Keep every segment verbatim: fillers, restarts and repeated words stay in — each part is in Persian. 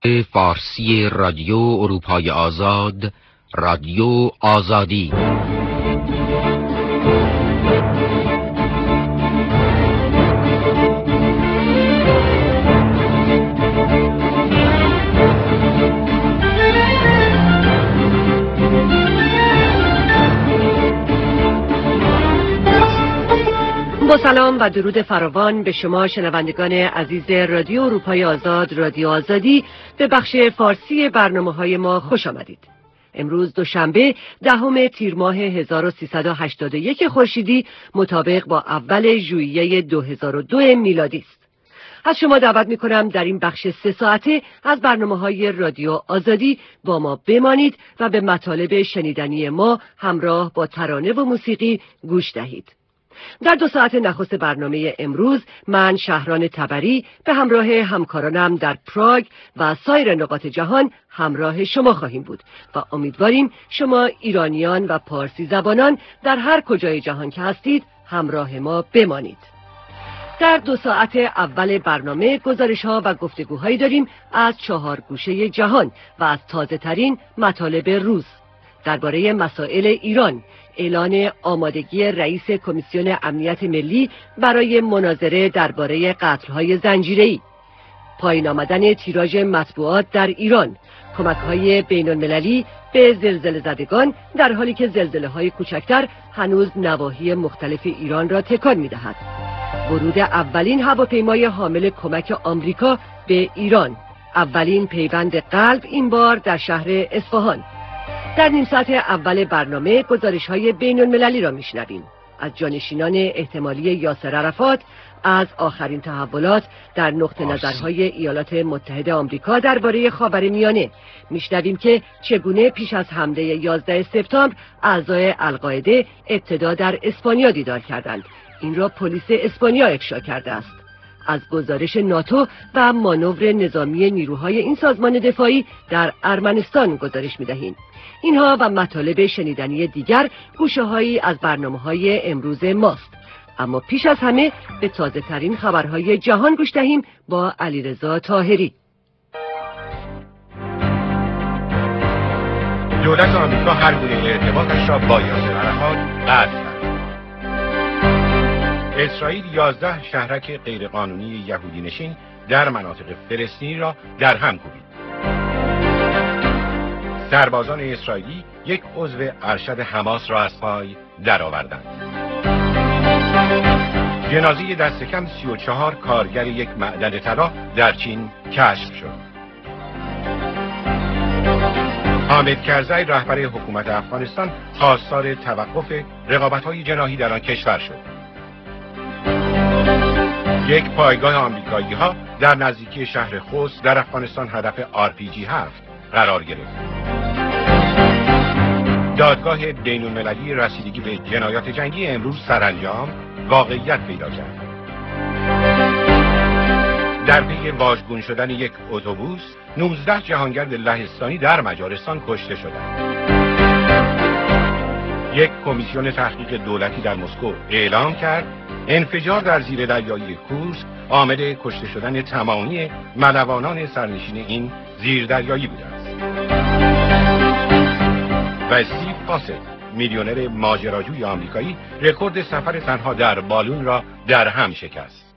فارسی رادیو اروپای آزاد، رادیو آزادی. با سلام و درود فراوان به شما شنوندگان عزیز رادیو اروپای آزاد، رادیو آزادی، به بخش فارسی برنامه‌های ما خوش آمدید. امروز دوشنبه دهم تیر ماه هزار و سیصد و هشتاد و یک خورشیدی مطابق با اول ژوئیه دو هزار و دو میلادی است. از شما دعوت می‌کنم در این بخش سه ساعته از برنامه‌های رادیو آزادی با ما بمانید و به مطالب شنیدنی ما همراه با ترانه و موسیقی گوش دهید. در دو ساعت نخست برنامه امروز من شهران تبری به همراه همکارانم در پراگ و سایر نقاط جهان همراه شما خواهیم بود و امیدواریم شما ایرانیان و پارسی زبانان در هر کجای جهان که هستید همراه ما بمانید. در دو ساعت اول برنامه گزارش‌ها و گفتگوهایی داریم از چهار گوشه جهان و از تازه ترین مطالب روز درباره مسائل ایران، اعلان آمادگی رئیس کمیسیون امنیت ملی برای مناظره درباره قتل‌های زنجیره‌ای، پایین آمدن تیراژ مطبوعات در ایران، کمک‌های بین‌المللی به زلزله زدگان در حالی که زلزله‌های کوچکتر هنوز نواحی مختلف ایران را تکان می‌دهد، ورود اولین هواپیمای حامل کمک آمریکا به ایران، اولین پیوند قلب این بار در شهر اصفهان. در نیم ساعت اول برنامه گزارش‌های بین‌المللی را میشنویم از جانشینان احتمالی یاسر عرفات، از آخرین تحولات در نقطه نظرهای ایالات متحده آمریکا درباره خاورمیانه. میشنویم که چگونه پیش از حمله یازده سپتامبر اعضای القاعده ابتدا در اسپانیا دیدار کردند. این را پلیس اسپانیا افشا کرده است. از گزارش ناتو و مانور نظامی نیروهای این سازمان دفاعی در ارمنستان گزارش می‌دهیم. اینها و مطالب شنیدنی دیگر گوشه‌هایی از برنامه‌های امروز ماست. اما پیش از همه به تازه ترین خبرهای جهان گوش دهیم با علیرضا طاهری. دولت آمریکا هر گونه ارتباطش را با یاسر عرفات قطع کرد. اسرائیل یازده شهرک غیرقانونی یهودی نشین در مناطق فلسطینی را در هم کوبید. سربازان اسرائیلی یک عضو ارشد حماس را از پای درآوردند. جنازه دست کم سی و چهار کارگر یک معدن طلا در چین کشف شد. حامد کرزی رهبر حکومت افغانستان خواستار توقف رقابت‌های جناحی در آن کشور شد. یک پایگاه آمریکایی ها در نزدیکی شهر خوست در افغانستان هدف آر پی جی هفت قرار گرفت. دادگاه بین‌المللی رسیدگی به جنایات جنگی امروز سرانجام واقعیت پیدا کرد. در پی واژگون شدن یک اتوبوس نوزده جهانگرد لهستانی در مجارستان کشته شدند. یک کمیسیون تحقیق دولتی در مسکو اعلام کرد انفجار در زیر دریایی کورسک عامل کشته شدن تمامی ملوانان سرنشین این زیردریایی بوده است. و استیو فاسد، میلیونر ماجراجوی آمریکایی، رکورد سفر تنها در بالون را در هم شکست.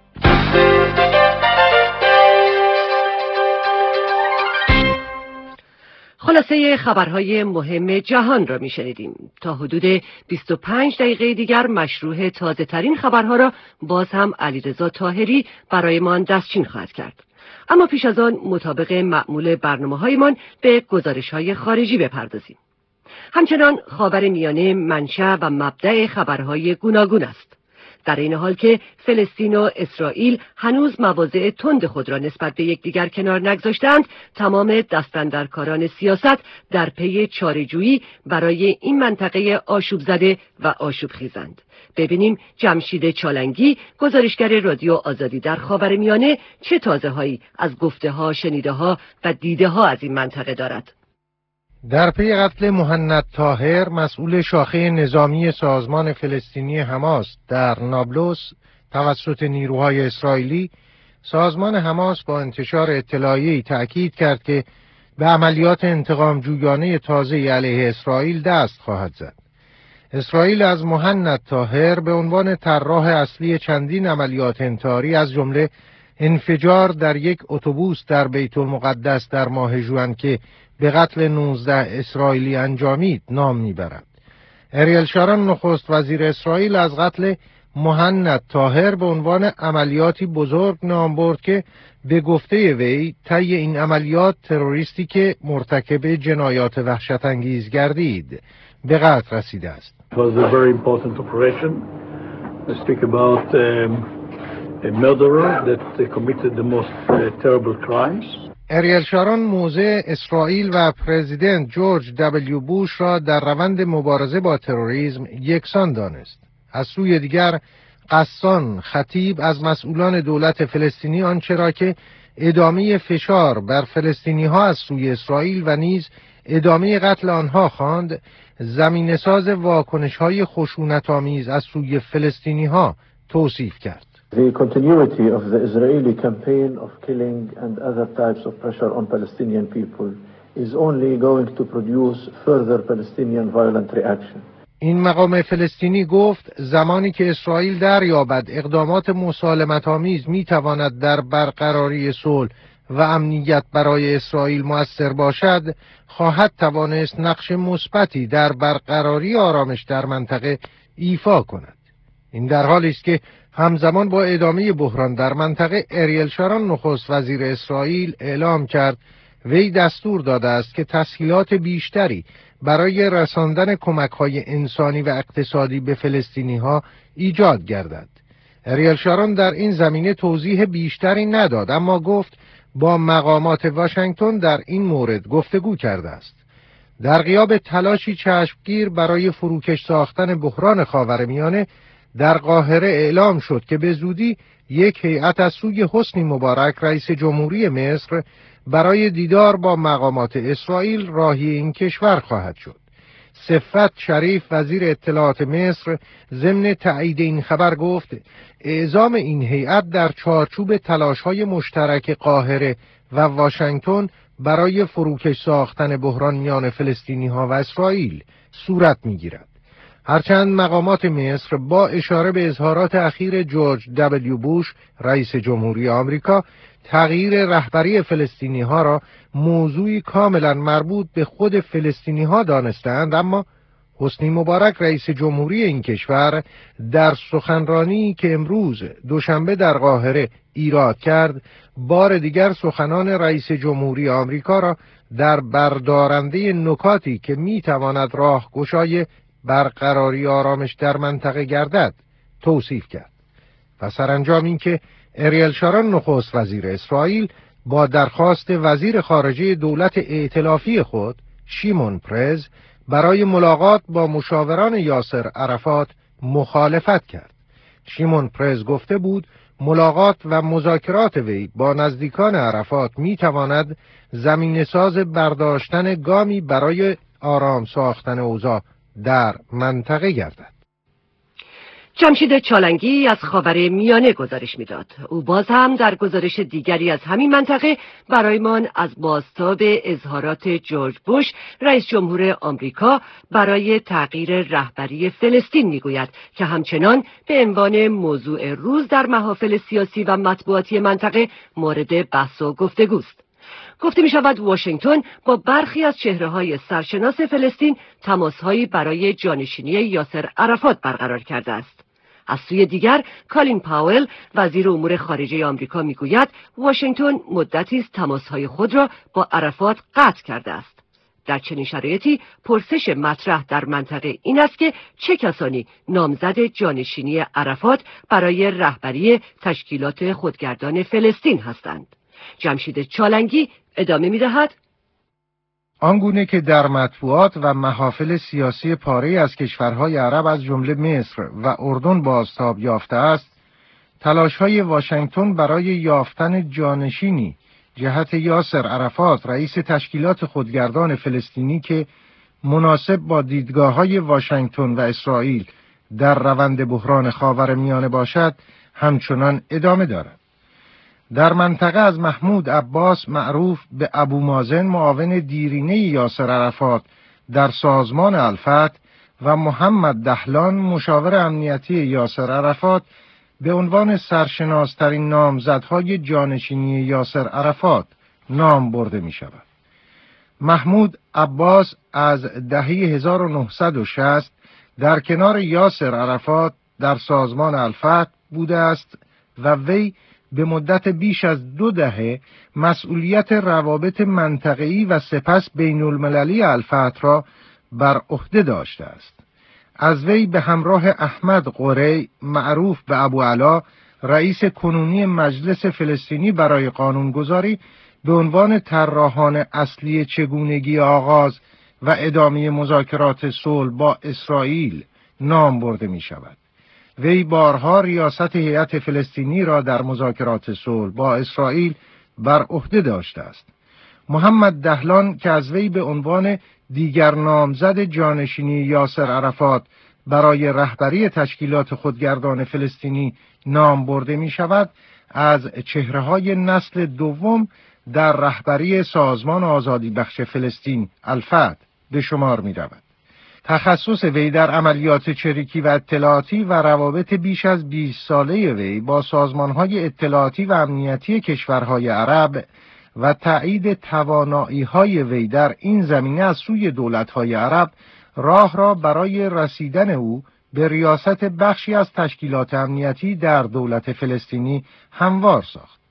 خلاصه خبرهای مهم جهان را میشنیدیم. تا حدود بیست و پنج دقیقه دیگر مشروع تازه ترین خبرها را باز هم علیرضا طاهری برایمان دستچین خواهد کرد. اما پیش از آن مطابق معمول برنامه‌هایمان به گزارش‌های خارجی بپردازیم. همچنان خاورمیانه منشأ و مبدأ خبرهای گوناگون است. در این حال که فلسطین و اسرائیل هنوز مواضع تند خود را نسبت به یکدیگر کنار نگذاشتند، تمام دستاندرکاران سیاست در پی چاره‌جویی برای این منطقه آشوب زده و آشوب خیزند. ببینیم جمشید چالنگی، گزارشگر رادیو آزادی در خاورمیانه، چه تازه‌هایی از گفته‌ها، شنیده‌ها و دیده‌ها از این منطقه دارد. در پی قتل مهند طاهر، مسئول شاخه نظامی سازمان فلسطینی حماس در نابلس توسط نیروهای اسرائیلی، سازمان حماس با انتشار اطلاعیه‌ای تأکید کرد که به عملیات انتقام جویانه تازه علیه اسرائیل دست خواهد زد. اسرائیل از مهند طاهر به عنوان طراح اصلی چندین عملیات انتحاری از جمله انفجار در یک اتوبوس در بیت المقدس در ماه ژوئن که به قتل نوزده اسرائیلی انجامید نام میبرد. اریل شارون نخست وزیر اسرائیل از قتل مهند طاهر به عنوان عملیاتی بزرگ نام برد که به گفته وی طی این عملیات تروریستی که مرتکب جنایات وحشت انگیز گردید به قتل رسیده است. It was a very important operation. I speak about um, a murderer that committed the most uh, terrible crimes. اریل شارون موضع اسرائیل و پرزیدنت جورج دبلیو بوش را در روند مبارزه با تروریسم یکسان دانست. از سوی دیگر قسان خطیب از مسئولان دولت فلسطینی آنچه را که ادامه فشار بر فلسطینی ها از سوی اسرائیل و نیز ادامه قتل آنها خواند، زمینه‌ساز واکنش‌های خشونت‌آمیز از سوی فلسطینی‌ها توصیف کرد. The continuity of the Israeli campaign of killing and other types of pressure on Palestinian people is only going to produce further Palestinian violent reaction. این مقام فلسطینی گفت زمانی که اسرائیل دریابد اقدامات مسالمت‌آمیز می‌تواند در برقراری صلح و امنیت برای اسرائیل مؤثر باشد، خواهد توانست نقش مثبتی در برقراری آرامش در منطقه ایفا کند. این در حالی است که همزمان با ادامه بحران در منطقه اریل شارون نخست وزیر اسرائیل اعلام کرد وی دستور داده است که تسهیلات بیشتری برای رساندن کمک‌های انسانی و اقتصادی به فلسطینی‌ها ایجاد گردد. اریل شارون در این زمینه توضیح بیشتری نداد، اما گفت با مقامات واشنگتن در این مورد گفتگو کرده است. در غیاب تلاشی چشمگیر برای فروکش ساختن بحران خاورمیانه، در قاهره اعلام شد که به زودی یک هیئت از سوی حسنی مبارک رئیس جمهوری مصر برای دیدار با مقامات اسرائیل راهی این کشور خواهد شد. صفت شریف وزیر اطلاعات مصر ضمن تایید این خبر گفت اعزام این هیئت در چارچوب تلاش‌های مشترک قاهره و واشنگتن برای فروکش ساختن بحران میان فلسطینی‌ها و اسرائیل صورت می‌گیرد. هرچند مقامات مصر با اشاره به اظهارات اخیر جورج دبلیو بوش رئیس جمهوری آمریکا تغییر رهبری فلسطینی‌ها را موضوعی کاملا مربوط به خود فلسطینی‌ها دانستند، اما حسنی مبارک رئیس جمهوری این کشور در سخنرانی که امروز دوشنبه در قاهره ایراد کرد، بار دیگر سخنان رئیس جمهوری آمریکا را در بردارنده نکاتی که می‌تواند راهگشای برقراری آرامش در منطقه گردد توصیف کرد. و سرانجام این که اریل شارون نخست وزیر اسرائیل با درخواست وزیر خارجه دولت ائتلافی خود شیمون پرز برای ملاقات با مشاوران یاسر عرفات مخالفت کرد. شیمون پرز گفته بود ملاقات و مذاکرات وی با نزدیکان عرفات می تواند زمینه‌ساز برداشتن گامی برای آرام ساختن اوضاع در منطقه گردد. جمشید چالنگی از خاور میانه گزارش میداد. او باز هم در گزارش دیگری از همین منطقه برایمان از بازتاب اظهارات جورج بوش رئیس جمهور آمریکا برای تغییر رهبری فلسطین میگوید که همچنان به عنوان موضوع روز در محافل سیاسی و مطبوعاتی منطقه مورد بحث و گفتگوست. گفته می شود واشنگتن با برخی از چهره‌های سرشناس فلسطین تماس‌هایی برای جانشینی یاسر عرفات برقرار کرده است. از سوی دیگر کالین پاول وزیر امور خارجه آمریکا میگوید واشنگتن مدتی است تماس‌های خود را با عرفات قطع کرده است. در چنین شرایطی پرسش مطرح در منطقه این است که چه کسانی نامزد جانشینی عرفات برای رهبری تشکیلات خودگردان فلسطین هستند. جمشید چالنگی ادامه می‌دهد: آنگونه که در مطبوعات و محافل سیاسی پاره‌ای از کشورهای عرب از جمله مصر و اردن بازتاب یافته است، تلاش‌های واشنگتن برای یافتن جانشینی جهت یاسر عرفات رئیس تشکیلات خودگردان فلسطینی که مناسب با دیدگاه‌های واشنگتن و اسرائیل در روند بحران خاورمیانه باشد، همچنان ادامه دارد. در منطقه از محمود عباس معروف به ابو مازن معاون دیرینه یاسر عرفات در سازمان الفتح و محمد دهلان مشاور امنیتی یاسر عرفات به عنوان سرشناس‌ترین نامزدهای جانشینی یاسر عرفات نام برده می شود. محمود عباس از دهه هزار و نهصد و شصت در کنار یاسر عرفات در سازمان الفتح بوده است و وی به مدت بیش از دو دهه مسئولیت روابط منطقه‌ای و سپس بین المللی الفتح را بر عهده داشته است. از وی به همراه احمد قری معروف به ابو علا رئیس کنونی مجلس فلسطینی برای قانونگذاری به عنوان طراحان اصلی چگونگی آغاز و ادامه مذاکرات صلح با اسرائیل نام برده می شود. وی بارها ریاست هیئت فلسطینی را در مذاکرات صلح با اسرائیل بر عهده داشته است. محمد دهلان که از وی به عنوان دیگر نامزد جانشینی یاسر عرفات برای رهبری تشکیلات خودگردان فلسطینی نام برده می شود، از چهره‌های نسل دوم در رهبری سازمان آزادی بخش فلسطین الفتح به شمار می رود. تخصص وی در عملیات چریکی و اطلاعاتی و روابط بیش از بیست ساله وی با سازمان‌های اطلاعاتی و امنیتی کشورهای عرب و تایید توانایی‌های وی در این زمینه از سوی دولت‌های عرب راه را برای رسیدن او به ریاست بخشی از تشکیلات امنیتی در دولت فلسطینی هموار ساخت.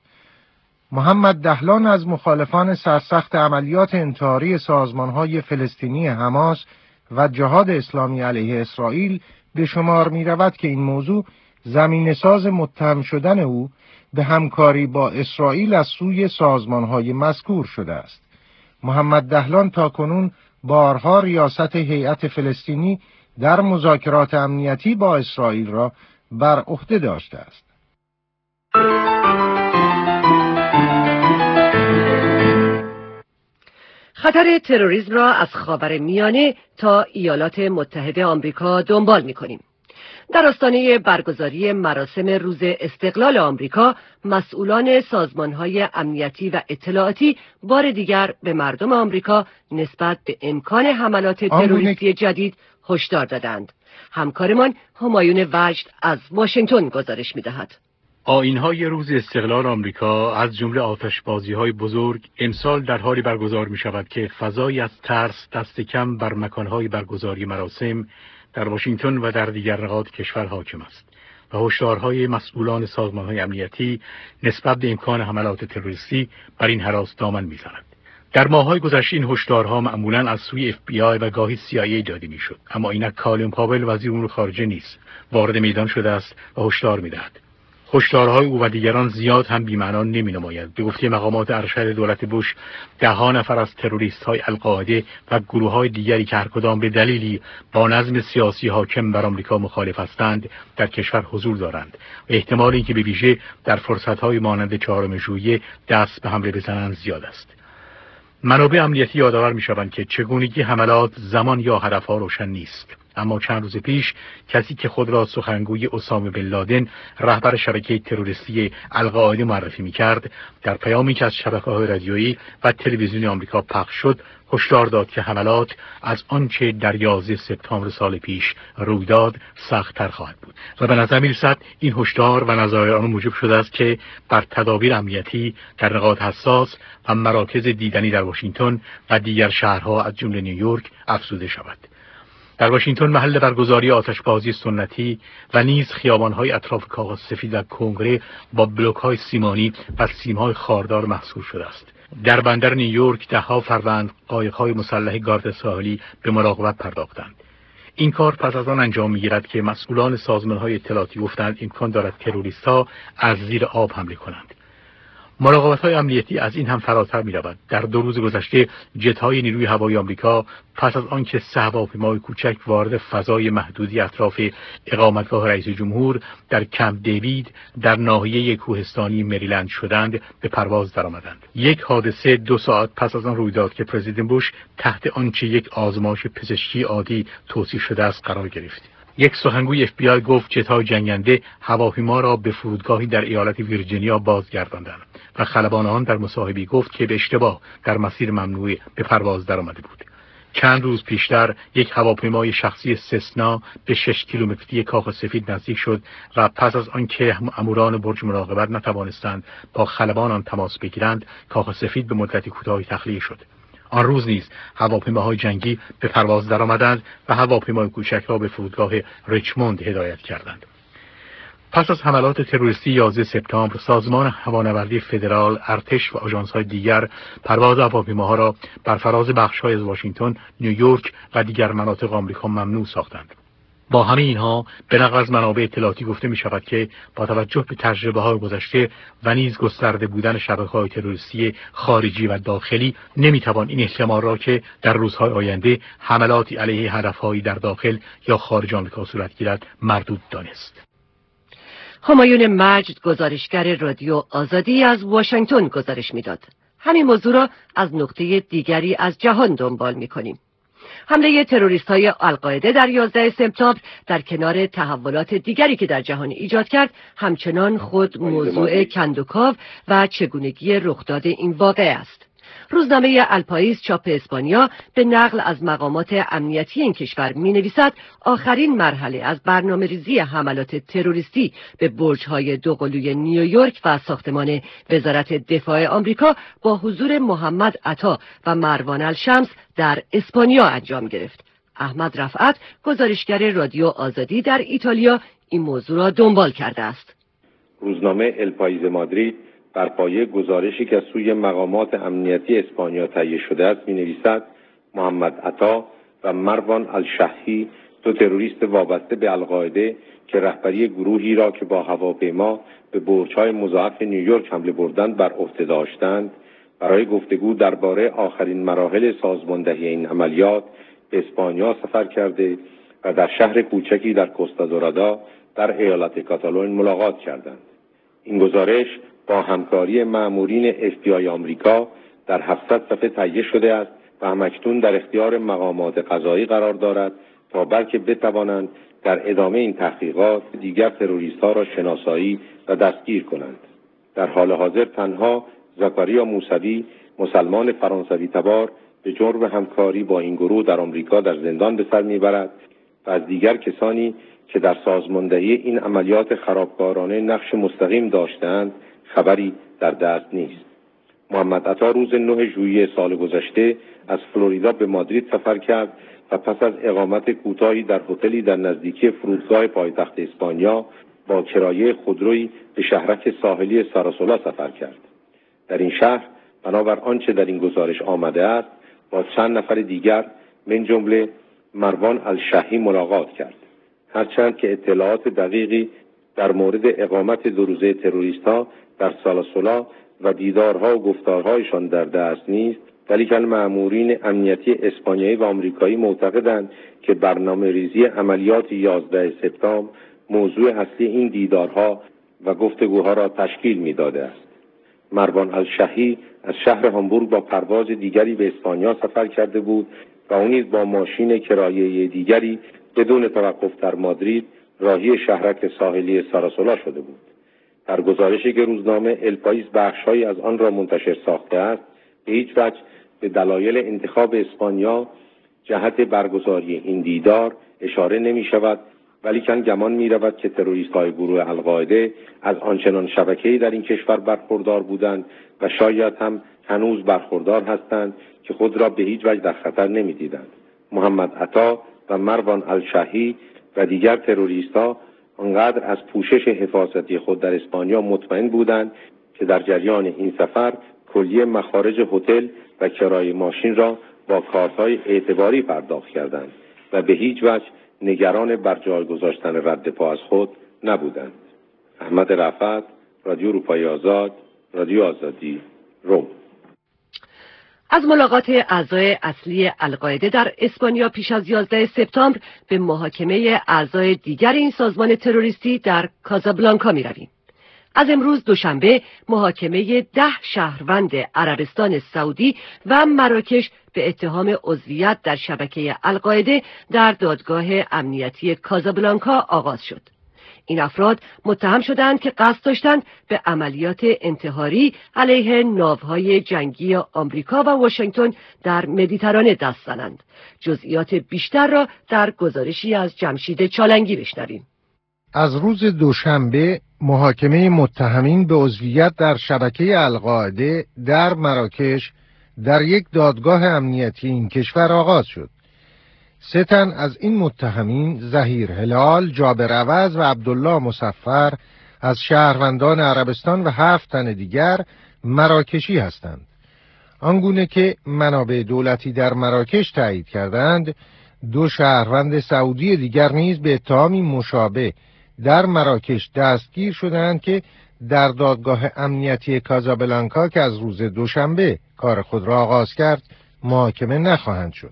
محمد دهلان از مخالفان سرسخت عملیات انتحاری سازمان‌های فلسطینی حماس و جهاد اسلامی علیه اسرائیل به شمار می رود که این موضوع زمینه ساز متهم شدن او به همکاری با اسرائیل از سوی سازمان‌های مذکور شده است. محمد دهلان تاکنون بارها ریاست هیئت فلسطینی در مذاکرات امنیتی با اسرائیل را بر عهده داشته است. خطر تروریسم را از خاورمیانه تا ایالات متحده آمریکا دنبال می‌کنیم. در آستانه برگزاری مراسم روز استقلال آمریکا، مسئولان سازمان‌های امنیتی و اطلاعاتی بار دیگر به مردم آمریکا نسبت به امکان حملات تروریستی جدید هشدار دادند. همکارمان همایون وجد از واشنگتن گزارش می‌دهد. آیین‌های روز استقلال آمریکا از جمله آتشبازی‌های بزرگ امسال در حالی برگزار می‌شود که فضایی از ترس دست کم بر مکان‌های برگزاری مراسم در واشنگتن و در دیگر نقاط کشور حاکم است و هشدارهای مسئولان سازمان‌های امنیتی نسبت به امکان حملات تروریستی بر این هراس دامن می‌زند. در ماه‌های گذشته این هشدارها معمولاً از سوی اف بی آی و گاهی سی آی ای داده می‌شد، اما اینک کالین پاول وزیر امور خارجه نیز وارد میدان شده است و هشدار می‌دهد. هشدارهای او و دیگران زیاد هم بی‌معنا نمی‌نماید. به گفته مقامات ارشد دولت بوش، ده ها نفر از تروریست‌های القاعده و گروه‌های دیگری که هر کدام به دلیلی با نظم سیاسی حاکم بر آمریکا مخالف هستند، در کشور حضور دارند و احتمال اینکه به ویژه در فرصت‌های مانند چهارم ژوئیه دست به حمله بزنند زیاد است. منابع امنیتی یادآور می‌شوند که چگونگی حملات زمان یا هدف‌ها روشن نیست. اما چند روز پیش کسی که خود را سخنگوی اسامه بن لادن رهبر شبکه تروریستی القاعده معرفی می‌کرد، در پیامی که از شبکه‌های رادیویی و تلویزیونی آمریکا پخش شد هشدار داد که حملات از آنچه در یازده سپتامبر سال پیش روی داد سخت‌تر خواهد بود و به نظر می‌رسد این هشدار و نظایر آن موجب شده است که بر تدابیر امنیتی در نقاط حساس و مراکز دیدنی در واشنگتن و دیگر شهرها از جمله نیویورک افزوده شود. در واشنگتن محل برگزاری آتشبازی سنتی و نیز خیابان‌های اطراف کاغذ سفید و کنگره با بلوک‌های سیمانی و سیم‌های خاردار محصور شده است. در بندر نیویورک ده‌ها فروند قایق‌های مسلح گارد ساحلی به مراقبت پرداختند. این کار پس از آن انجام می‌گیرد که مسئولان سازمان‌های اطلاعاتی گفتند امکان دارد تروریست‌ها از زیر آب حمله کنند. مراقبت‌های امنیتی از این هم فراتر می‌رود. در دو روز گذشته جت‌های نیروی هوایی آمریکا پس از آنکه سه هواپیمای کوچک وارد فضای محدودی اطراف اقامتگاه رئیس جمهور در کمپ دیوید در ناحیه کوهستانی مریلند شدند به پرواز درآمدند. یک حادثه دو ساعت پس از آن روی داد که پرزیدنت بوش تحت آنچه یک آزمایش پزشکی عادی توصیف شده است قرار گرفت. یک سخنگوی اف بی آی گفت جت‌های جنگنده هواپیما را به فرودگاهی در ایالت ویرجینیا بازگرداندند. و خلبان آن در مصاحبه‌ای گفت که به اشتباه در مسیر ممنوع به پرواز درآمده بود. چند روز پیشتر یک هواپیمای شخصی سسنا به شش کیلومتری کاخ سفید نزدیک شد و پس از آنکه ماموران برج مراقبت نتوانستند با خلبان آن تماس بگیرند، کاخ سفید به مدت کوتاهی تخلیه شد. آن روز نیز هواپیماهای جنگی به پرواز درآمدند و هواپیمای کوچک را به فرودگاه ریچموند هدایت کردند. پس از حملات تروریستی یازده سپتامبر، سازمان هوانوردی فدرال، ارتش و آژانس‌های دیگر پرواز هواپیماها را بر فراز بخش‌های از واشنگتن، نیویورک و دیگر مناطق آمریکا ممنوع ساختند. با همه اینها به نقل از منابع اطلاعاتی گفته می شود که با توجه به تجربه‌های گذشته و نیز گسترده بودن شبکه‌های تروریستی خارجی و داخلی، نمی‌توان این احتمال را که در روزهای آینده حملاتی علیه هدف‌هایی در داخل یا خارج آمریکا صورت گیرد مردود دانست. همایون مجد، گزارشگر رادیو آزادی از واشنگتن گزارش می‌داد. همین موضوع را از نقطه دیگری از جهان دنبال می‌کنیم. حمله تروریست‌های القاعده در یازده سپتامبر در کنار تحولات دیگری که در جهان ایجاد کرد، همچنان خود موضوع کندوکاو و چگونگی رخداد این واقعه است. روزنامه الپاییس چاپ اسپانیا به نقل از مقامات امنیتی این کشور می‌نویسد آخرین مرحله از برنامه‌ریزی حملات تروریستی به برج‌های دوقلوی نیویورک و ساختمان وزارت دفاع آمریکا با حضور محمد عطا و مروان الشمس در اسپانیا انجام گرفت. احمد رفعت، گزارشگر رادیو آزادی در ایتالیا، این موضوع را دنبال کرده است. روزنامه الپاییز مادرید بر پایه گزارشی که از سوی مقامات امنیتی اسپانیا تهیه شده است می‌نویسد محمد عطا و مروان الشحی، دو تروریست وابسته به القاعده که رهبری گروهی را که با هواپیما به برج‌های مضاعف نیویورک حمله بردند بر عهده داشتند، برای گفتگو درباره آخرین مراحل سازماندهی این عملیات به اسپانیا سفر کرده و در شهر کوچکی در کوستا دورادا در ایالت کاتالون ملاقات کردند. این گزارش با همکاری مامورین اف بی آی آمریکا در هفتصد صفحه تهیه شده است و همکنون در اختیار مقامات قضایی قرار دارد تا بلکه بتوانند در ادامه این تحقیقات دیگر تروریست‌ها را شناسایی و دستگیر کنند. در حال حاضر تنها زکریا موسوی، مسلمان فرانسوی تبار، به جرم همکاری با این گروه در آمریکا در زندان به سر میبرد و از دیگر کسانی که در سازماندهی این عملیات خرابکارانه نقش مستقیم داشتند خبری در دست نیست. محمد عطا روز نه ژوئیه سال گذشته از فلوریدا به مادرید سفر کرد و پس از اقامت کوتاهی در هتلی در نزدیکی فرودگاه پایتخت اسپانیا با کرایه خودرویی به شهرک ساحلی ساراسولا سفر کرد. در این شهر بنابر آنچه در این گزارش آمده است با چند نفر دیگر من جمله مروان الشحی ملاقات کرد. هرچند که اطلاعات دقیقی در مورد اقامت دو روزه تروریست‌ها در ساراسولا و دیدارها و گفتارهایشان در دست نیست، ولیکن مامورین امنیتی اسپانیایی و آمریکایی معتقدند که برنامه ریزی عملیات یازده سپتامبر موضوع اصلی این دیدارها و گفتگوها را تشکیل می‌داده است. مروان الشحی از شهر هامبورگ با پرواز دیگری به اسپانیا سفر کرده بود و اون نیز با ماشین کرایه‌ای دیگری بدون توقف در مادرید راهی شهرک ساحلی ساراسولا شده بود. در گزارشی که روزنامه الپاییس بخش‌هایی از آن را منتشر ساخته است، به هیچ وجه به دلایل انتخاب اسپانیا جهت برگزاری این دیدار اشاره نمی شود، ولیکن گمان می رود که تروریست‌های گروه القاعده از آنچنان شبکه‌ای در این کشور برخوردار بودند و شاید هم هنوز برخوردار هستند که خود را به هیچ وجه در خطر نمی دیدند. محمد عطا و مروان الشحی و دیگر تروریست‌ها آنقدر از پوشش حفاظتی خود در اسپانیا مطمئن بودند که در جریان این سفر کلیه مخارج هتل و کرایه ماشین را با کارت‌های اعتباری پرداخت کردند و به هیچ وجه نگران بر جای گذاشتن رد پا از خود نبودند. احمد رفعت، رادیو اروپای آزاد، رادیو آزادی، روم. از ملاقات اعضای اصلی القاعده در اسپانیا پیش از یازده سپتامبر به محاکمه اعضای دیگر این سازمان تروریستی در کازابلانکا می رویم. از امروز دوشنبه محاکمه ده شهروند عربستان سعودی و مراکش به اتهام عضویت در شبکه القاعده در دادگاه امنیتی کازابلانکا آغاز شد. این افراد متهم شدند که قصد داشتند به عملیات انتحاری علیه ناوهای جنگی آمریکا و واشنگتن در مدیترانه دست زنند. جزئیات بیشتر را در گزارشی از جمشید چالنگی بشنویم. از روز دوشنبه محاکمه متهمین به عضویت در شبکه القاعده در مراکش در یک دادگاه امنیتی این کشور آغاز شد. سه تن از این متهمین، ظهیر هلال، جابر عوض و عبدالله مصفر، از شهروندان عربستان و هفت تن دیگر مراکشی هستند. آنگونه که منابع دولتی در مراکش تایید کردند، دو شهروند سعودی دیگر نیز به اتهامی مشابه در مراکش دستگیر شدند که در دادگاه امنیتی کازابلانکا که از روز دوشنبه کار خود را آغاز کرد محاکمه نخواهند شد.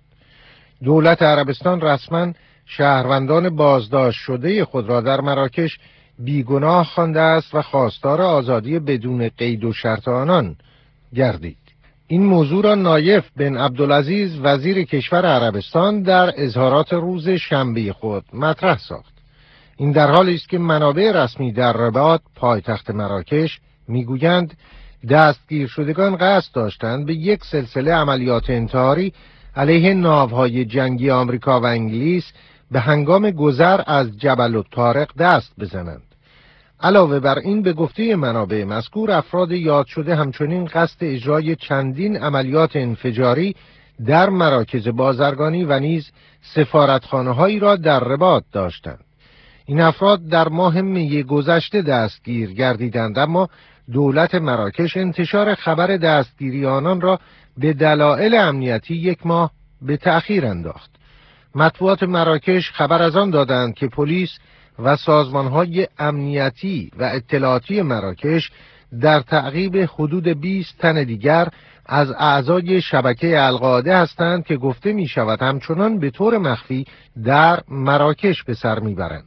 دولت عربستان رسما شهروندان بازداشت شده خود را در مراکش بیگناه خوانده است و خواستار آزادی بدون قید و شرط آنان گردید. این موضوع را نایف بن عبدالعزیز وزیر کشور عربستان در اظهارات روز شنبه خود مطرح ساخت. این در حالی است که منابع رسمی در رباط پایتخت مراکش میگویند دستگیر شدگان قصد داشتند به یک سلسله عملیات انتحاری علیه ناوهای جنگی آمریکا و انگلیس به هنگام گذر از جبل الطارق دست بزنند. علاوه بر این به گفته منابع مذکور افراد یاد شده همچنین قصد اجرای چندین عملیات انفجاری در مراکز بازرگانی و نیز سفارتخانه‌هایی را در رباط داشتند. این افراد در ماه می گذشته دستگیر گردیدند، اما دولت مراکش انتشار خبر دستگیری آنان را به دلایل امنیتی یک ماه به تأخیر انداخت. مطبوعات مراکش خبر از آن دادند که پلیس و سازمانهای امنیتی و اطلاعاتی مراکش در تعقیب حدود بیست تن دیگر از اعضای شبکه القاعده هستند که گفته می شود همچنان به طور مخفی در مراکش به سر می برند.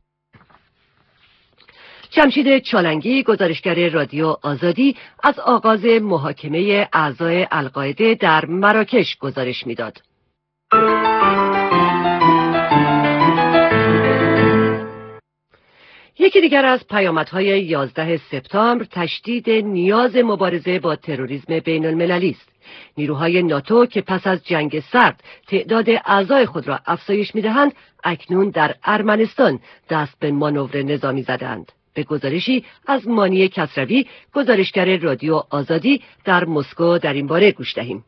جمشید چالنگی، گزارشگر رادیو آزادی، از آغاز محاکمه اعضای القاعده در مراکش گزارش می‌داد. یکی دیگر از پیامدهای یازده سپتامبر تشدید نیاز مبارزه با تروریسم بین المللی است. نیروهای ناتو که پس از جنگ سرد تعداد اعضای خود را افزایش می‌دهند، اکنون در ارمنستان دست به مانور نظامی زدند. به گزارشی از مانی کسروی، گزارشگر رادیو آزادی، در مسکو در این باره گوش دهیم.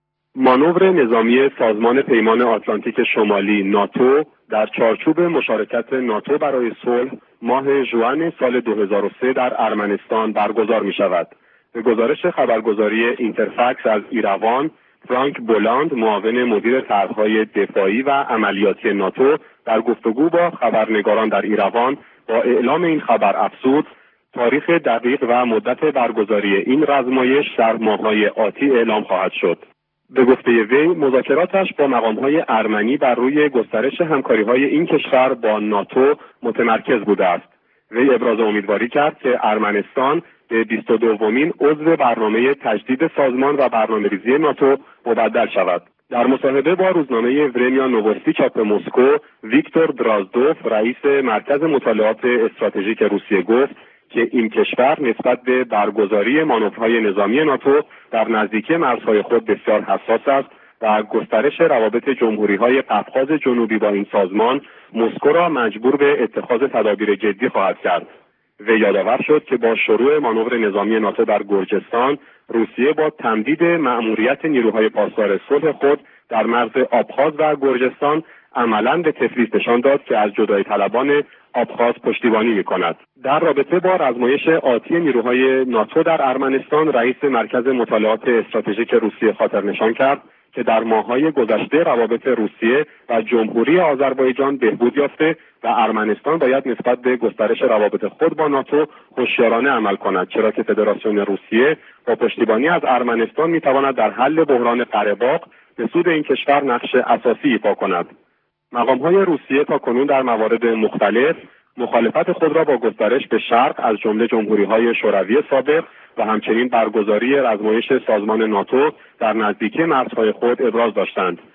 مانور نظامی سازمان پیمان آتلانتیک شمالی ناتو در چارچوب مشارکت ناتو برای صلح ماه ژوئن سال دو هزار و سه در ارمنستان برگزار می شود. به گزارش خبرگزاری اینترفکس از ایروان، فرانک بولاند، معاون مدیر طرح‌های دفاعی و عملیاتی ناتو، در گفتگو با خبرنگاران در ایروان با اعلام این خبر افزود تاریخ دقیق و مدت برگزاری این رزمایش در ماه‌های آتی اعلام خواهد شد. به گفته وی، مذاکراتش با مقام‌های ارمنی بر روی گسترش همکاری‌های این کشور با ناتو متمرکز بوده است. وی ابراز امیدواری کرد که ارمنستان به بیست و دومین عضو برنامه تجدید سازمان و برنامه‌ریزی ناتو مبدل شود. در مصاحبه با روزنامه ورنیا نووستی چاپ مسکو، ویکتور درازدوف، رئیس مرکز مطالعات استراتژیک روسیه، گفت که این کشور نسبت به برگزاری مانورهای نظامی ناتو در نزدیکی مرزهای خود بسیار حساس است و گسترش روابط جمهوری‌های قفقاز جنوبی با این سازمان مسکو را مجبور به اتخاذ تدابیر جدی خواهد کرد. وی یادآور شد که با شروع مانور نظامی ناتو در گرجستان، روسیه با تمدید مأموریت نیروهای پاسدار صلح خود در مرز آبخاز و گرجستان عملاً به تفلیس نشان داد که از جدایی طلبان آبخاز پشتیبانی می‌کند. در رابطه با رزمایش آتی نیروهای ناتو در ارمنستان، رئیس مرکز مطالعات استراتژیک روسیه خاطر نشان کرد که در ماه‌های گذشته روابط روسیه و جمهوری آذربایجان بهبود یافته و ارمنستان باید نسبت به گسترش روابط خود با ناتو هوشیارانه عمل کند، چرا که فدراسیون روسیه با پشتیبانی از ارمنستان می‌تواند در حل بحران قره‌باغ به سود این کشور نقش اساسی ایفا کند. مقام‌های روسیه تاکنون در موارد مختلف مخالفت خود را با گسترش به شرق از جمله جمهوری‌های شوروی سابق و همچنین برگزاری رزمایش سازمان ناتو در نزدیکی مرزهای خود ابراز داشتند.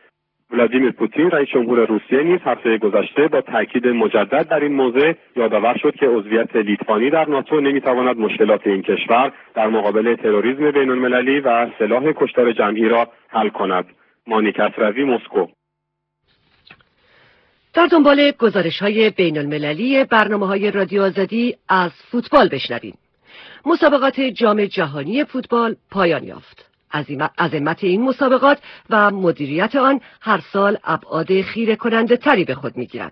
ولادیمیر پوتین رئیس جمهور روسیه نیز هفته گذشته با تاکید مجدد در این موضوع یادآور شد که عضویت لیتوانی در ناتو نمیتواند مشکلات این کشور در مقابل تروریسم بین‌المللی و سلاح کشتار جمعی را حل کند. مانی کسروی، مسکو. در دنبال گزارش‌های بین‌المللی برنامه‌های رادیو آزادی از فوتبال بشنویم. مسابقات جام جهانی فوتبال پایان یافت. عظمت این مسابقات و مدیریت آن هر سال ابعاد خیره کننده تری به خود می‌گیرد.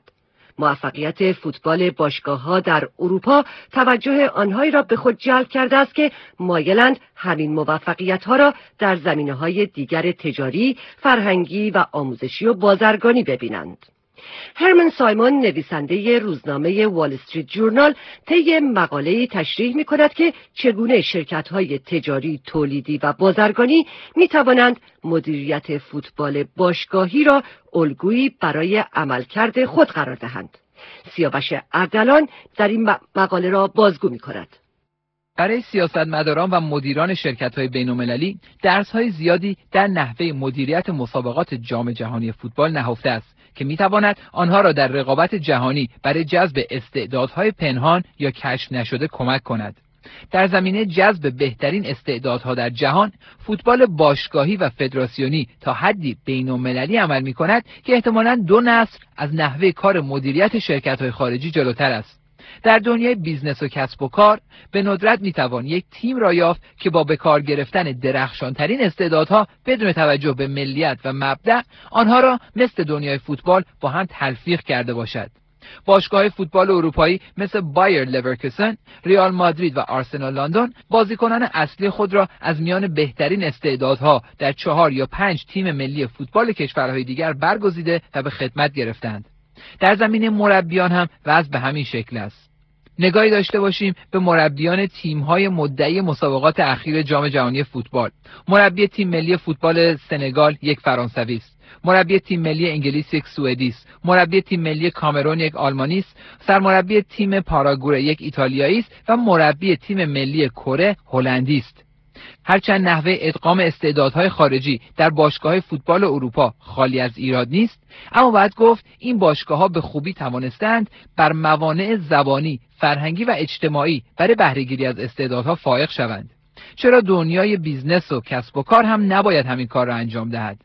موفقیت فوتبال باشگاه‌ها در اروپا توجه آنهایی را به خود جلب کرده است که مایلند همین موفقیت‌ها را در زمینه‌های دیگر تجاری، فرهنگی و آموزشی و بازرگانی ببینند. هرمن سایمون نویسنده روزنامه وال استریت جورنال طی مقاله‌ای تشریح می‌کند که چگونه شرکت‌های تجاری، تولیدی و بازرگانی می‌توانند مدیریت فوتبال باشگاهی را الگویی برای عملکرد خود قرار دهند. سیاوش اردلان در این مقاله را بازگو می‌کند. برای سیاستمداران و مدیران شرکت‌های بین‌المللی درس‌های زیادی در نحوه مدیریت مسابقات جام جهانی فوتبال نهفته است که می‌تواند آنها را در رقابت جهانی برای جذب استعدادهای پنهان یا کشف نشده کمک کند. در زمینه جذب بهترین استعدادها در جهان، فوتبال باشگاهی و فدراسیونی تا حدی بین‌المللی عمل می‌کند که احتمالاً دو نسل از نحوه کار مدیریت شرکت‌های خارجی جلوتر است. در دنیای بیزنس و کسب و کار به ندرت میتوان یک تیم را یافت که با به کار گرفتن درخشانترین استعدادها بدون توجه به ملیت و مبدأ آنها را مثل دنیای فوتبال با هم تلفیق کرده باشد. باشگاه‌های فوتبال اروپایی مثل بایر لورکوسن، ریال مادرید و آرسنال لندن بازیکنان اصلی خود را از میان بهترین استعدادها در چهار یا پنج تیم ملی فوتبال کشورهای دیگر برگزیده و به خدمت گرفتند. در زمینه مربیان هم وضع به همین شکل است. نگاهی داشته باشیم به مربیان تیم‌های مدعی مسابقات اخیر جام جهانی فوتبال. مربی تیم ملی فوتبال سنگال یک فرانسوی است. مربی تیم ملی انگلیس یک سوئدی است. مربی تیم ملی کامرون یک آلمانی است. سرمربی تیم پاراگوئه یک ایتالیایی است و مربی تیم ملی کره هلندی است. هرچند نحوه ادغام استعدادهای خارجی در باشگاه‌های فوتبال اروپا خالی از ایراد نیست، اما باید گفت این باشگاه‌ها به خوبی توانستند بر موانع زبانی، فرهنگی و اجتماعی برای بهره‌گیری از استعدادها فائق شوند. چرا دنیای بیزنس و کسب و کار هم نباید همین کار را انجام دهد؟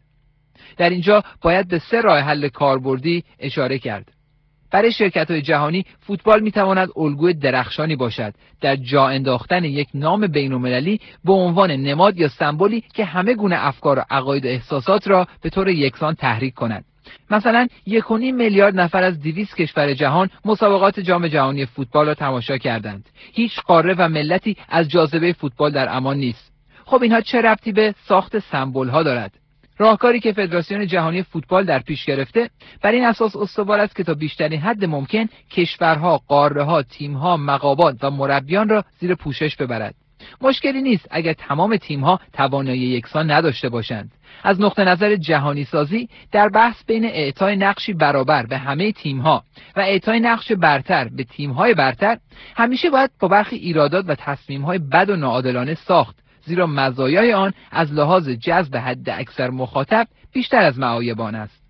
در اینجا باید به سه راه حل کاربردی اشاره کرد. برای شرکت‌های جهانی فوتبال می‌تواند الگوی درخشانی باشد در جا انداختن یک نام بین‌المللی به عنوان نماد یا سمبولی که همه گونه افکار و عقاید و احساسات را به طور یکسان تحریک کند. مثلا یک و نیم میلیارد نفر از دویست کشور جهان مسابقات جام جهانی فوتبال را تماشا کردند. هیچ قاره و ملتی از جاذبه فوتبال در امان نیست. خب اینها چه ربطی به ساخت سمبول‌ها دارد؟ راهکاری که فدراسیون جهانی فوتبال در پیش گرفته بر این اساس استوار است که تا بیشترین حد ممکن کشورها، قاره‌ها، تیم‌ها، مقامات و مربیان را زیر پوشش ببرد. مشکلی نیست اگر تمام تیم‌ها توانایی یکسان نداشته باشند. از نقطه نظر جهانی سازی در بحث بین اعطای نقشی برابر به همه تیم‌ها و اعطای نقش برتر به تیم‌های برتر همیشه باید با برخی ایرادات و تصمیم‌های بد و ناعادلانه ساخت، زیرا مزایای آن از لحاظ جذب حد اکثر مخاطب بیشتر از معایب آن است.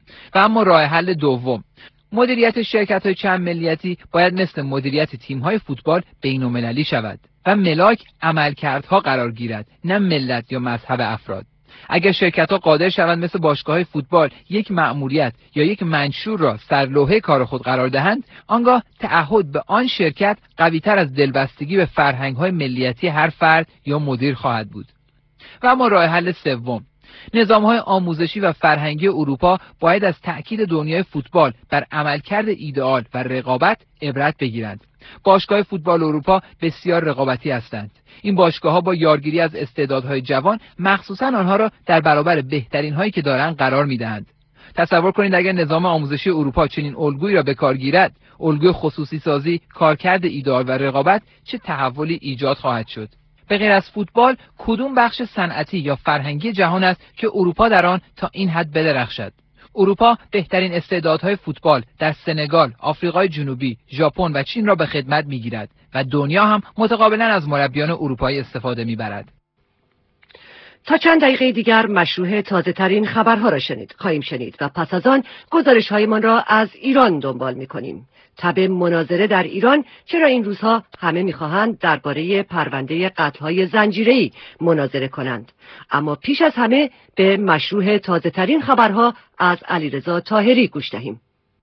و اما راه حل دوم، مدیریت شرکت‌های چند ملیتی باید مثل مدیریت تیم‌های فوتبال بین‌المللی شود و ملاک عملکردها قرار گیرد، نه ملت یا مذهب افراد. اگر شرکت‌ها قادر شوند مثل باشگاه‌های فوتبال یک مأموریت یا یک منشور را سرلوحه کار خود قرار دهند، آنگاه تعهد به آن شرکت قوی‌تر از دلبستگی به فرهنگ‌های ملیتی هر فرد یا مدیر خواهد بود. و اما راه حل سوم، نظام‌های آموزشی و فرهنگی اروپا باید از تأکید دنیای فوتبال بر عملکرد ایدئال و رقابت عبرت بگیرند. باشگاه فوتبال اروپا بسیار رقابتی هستند. این باشگاه‌ها با یارگیری از استعدادهای جوان مخصوصاً آنها را در برابر بهترین هایی که دارند قرار می‌دهند. تصور کنید اگر نظام آموزشی اروپا چنین الگویی را به کار گیرد، الگوی خصوصی سازی، کارکرد ایدئال و رقابت، چه تحولی ایجاد خواهد شد. به غیر از فوتبال کدوم بخش صنعتی یا فرهنگی جهان است که اروپا در آن تا این حد بدرخشد؟ اروپا بهترین استعدادهای فوتبال در سنگال، آفریقای جنوبی، ژاپن و چین را به خدمت می‌گیرد و دنیا هم متقابلا از مربیان اروپایی استفاده می‌برد. تا چند دقیقه دیگر مشروع تازه ترین خبرها را شنید خواهیم شنید و پس از آن گزارش هایمان را از ایران دنبال می کنیم. تب مناظره در ایران، چرا این روزها همه میخواهند درباره پرونده قتل‌های زنجیره‌ای مناظره کنند. اما پیش از همه به مشروع تازه ترین خبرها از علیرضا طاهری گوش دهیم.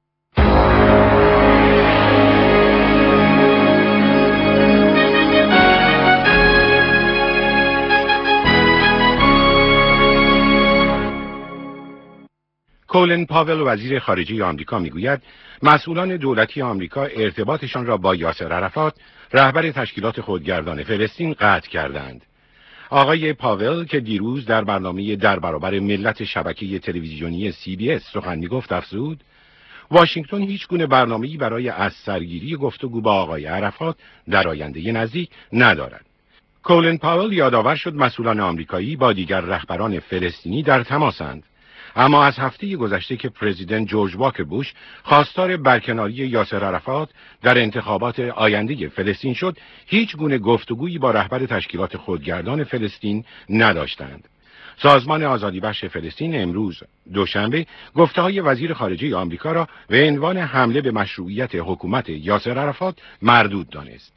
کولن پاول وزیر خارجه آمریکا میگوید مسئولان دولتی آمریکا ارتباطشان را با یاسر عرفات رهبر تشکیلات خودگردان فلسطین قطع کردند. آقای پاول که دیروز در برنامه در برابر ملت شبکه تلویزیونی سی بی اس سخن میگفت افزود واشنگتن هیچ گونه برنامه‌ای برای از سرگیری گفتگو با آقای عرفات در آینده نزدیک ندارد. کولن پاول یادآور شد مسئولان آمریکایی با دیگر رهبران فلسطینی در تماسند. اما از هفته گذشته که پرزیدنت جورج واکر بوش خواستار برکناری یاسر عرفات در انتخابات آینده فلسطین شد، هیچ گونه گفتگویی با رهبر تشکیلات خودگردان فلسطین نداشتند. سازمان آزادی بخش فلسطین امروز دوشنبه گفته‌های وزیر خارجه آمریکا را به عنوان حمله به مشروعیت حکومت یاسر عرفات مردود دانست.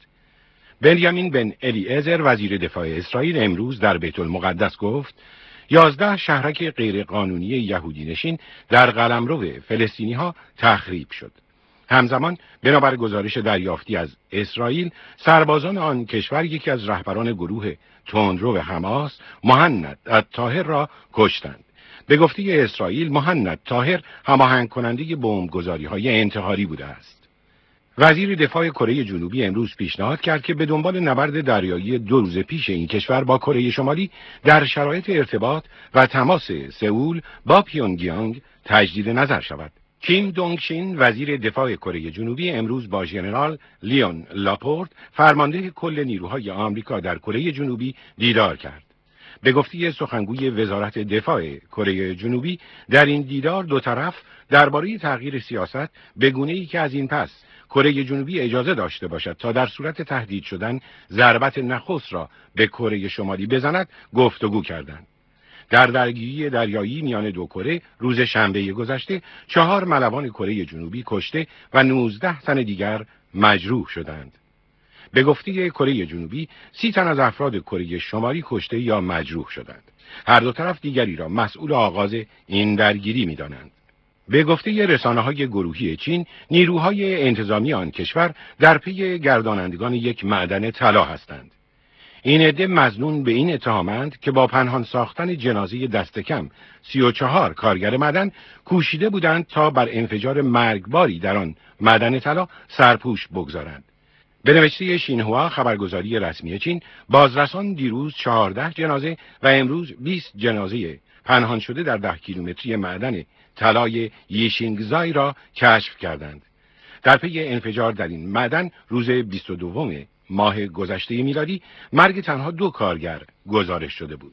بنیامین بن الیعزر وزیر دفاع اسرائیل امروز در بیت المقدس گفت یازده شهرک غیرقانونی یهودی نشین در قلمرو فلسطینی ها تخریب شد. همزمان بنابر گزارش دریافتی از اسرائیل سربازان آن کشور یکی از رهبران گروه تندرو حماس مهند الطاهر را کشتند. به گفته اسرائیل مهند طاهر هماهنگ کننده بمبگذاری‌های انتحاری بوده است. وزیر دفاع کره جنوبی امروز پیشنهاد کرد که به دنبال نبرد دریایی دو روز پیش این کشور با کره شمالی در شرایط ارتباط و تماس سئول با پیونگیانگ تجدید نظر شود. کیم دونگ شین وزیر دفاع کره جنوبی امروز با ژنرال لیون لاپورت فرمانده کل نیروهای آمریکا در کره جنوبی دیدار کرد. به گفته سخنگوی وزارت دفاع کره جنوبی در این دیدار دو طرف درباره تغییر سیاست به گونه‌ای که از این پس کره جنوبی اجازه داشته باشد تا در صورت تهدید شدن ضربت نخست را به کره شمالی بزند گفتگو کردند. در درگیری دریایی میان دو کره روز شنبه گذشته چهار ملوان کره جنوبی کشته و نوزده تن دیگر مجروح شدند. به گفته کره جنوبی سی تن از افراد کره شمالی کشته یا مجروح شدند. هر دو طرف دیگری را مسئول آغاز این درگیری می‌دانند. به گفته رسانه‌های گروهی چین، نیروهای انتظامی آن کشور در پی گردانندگان یک معدن طلا هستند. این عده مظنون به این اتهامند که با پنهان ساختن جنازه دست کم سی و چهار کارگر معدن کوشیده بودند تا بر انفجار مرگباری در آن معدن طلا سرپوش بگذارند. به نوشته شینهوا خبرگزاری رسمی چین، بازرسان دیروز چهارده جنازه و امروز بیست جنازه پنهان شده در ده کیلومتری معدن طلای یشینگزای را کشف کردند. در پی انفجار در این معدن روز بیست و دوم ماه گذشته میلادی مرگ تنها دو کارگر گزارش شده بود.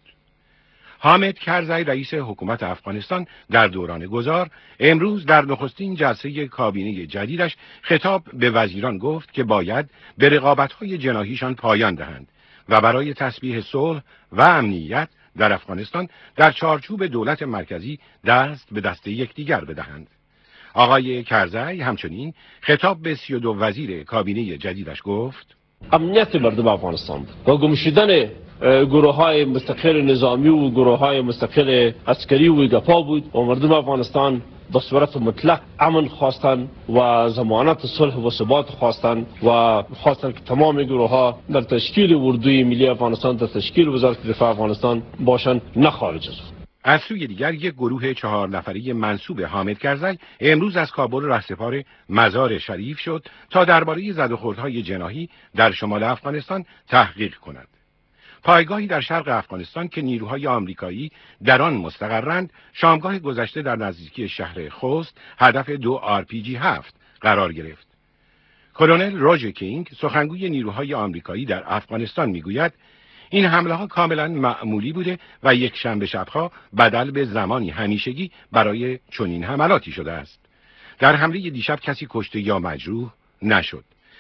حامد کرزی رئیس حکومت افغانستان در دوران گذار امروز در نخستین جلسه کابینه جدیدش خطاب به وزیران گفت که باید به رقابت‌های جناحیشان پایان دهند و برای تثبیت صلح و امنیت در افغانستان در چارچوب دولت مرکزی دست به دست یکدیگر بدهند. آقای کرزی همچنین خطاب به سی و دو وزیر کابینه جدیدش گفت امنیت مردم افغانستان و گم شدن گروه های مستقل نظامی و گروه های مستقل عسکری و گپا بود و مردم افغانستان به صورت مطلق امن خواستن و ضمانت صلح و ثبات خواستن و خواستن که تمام گروه ها در تشکیل اردوی ملی افغانستان در تشکیل وزارت دفاع افغانستان باشن، نه خارج از اون. از سوی دیگر یک گروه چهار نفری منسوب حامد کرزی امروز از کابل رهسپار مزار شریف شد تا درباره زدوخوردهای جناحی در شمال افغانستان تحقیق کند. پایگاهی در شرق افغانستان که نیروهای آمریکایی در آن مستقرند، شامگاه گذشته در نزدیکی شهر خوست هدف دو آر پی جی هفت قرار گرفت. کلونل روژر کینگ سخنگوی نیروهای آمریکایی در افغانستان میگوید این حمله ها کاملا معمولی بوده و یک شنبه شبها بدل به زمانی همیشگی برای چنین حملاتی شده است. در حمله دیشب کسی کشته یا مجروح نشد.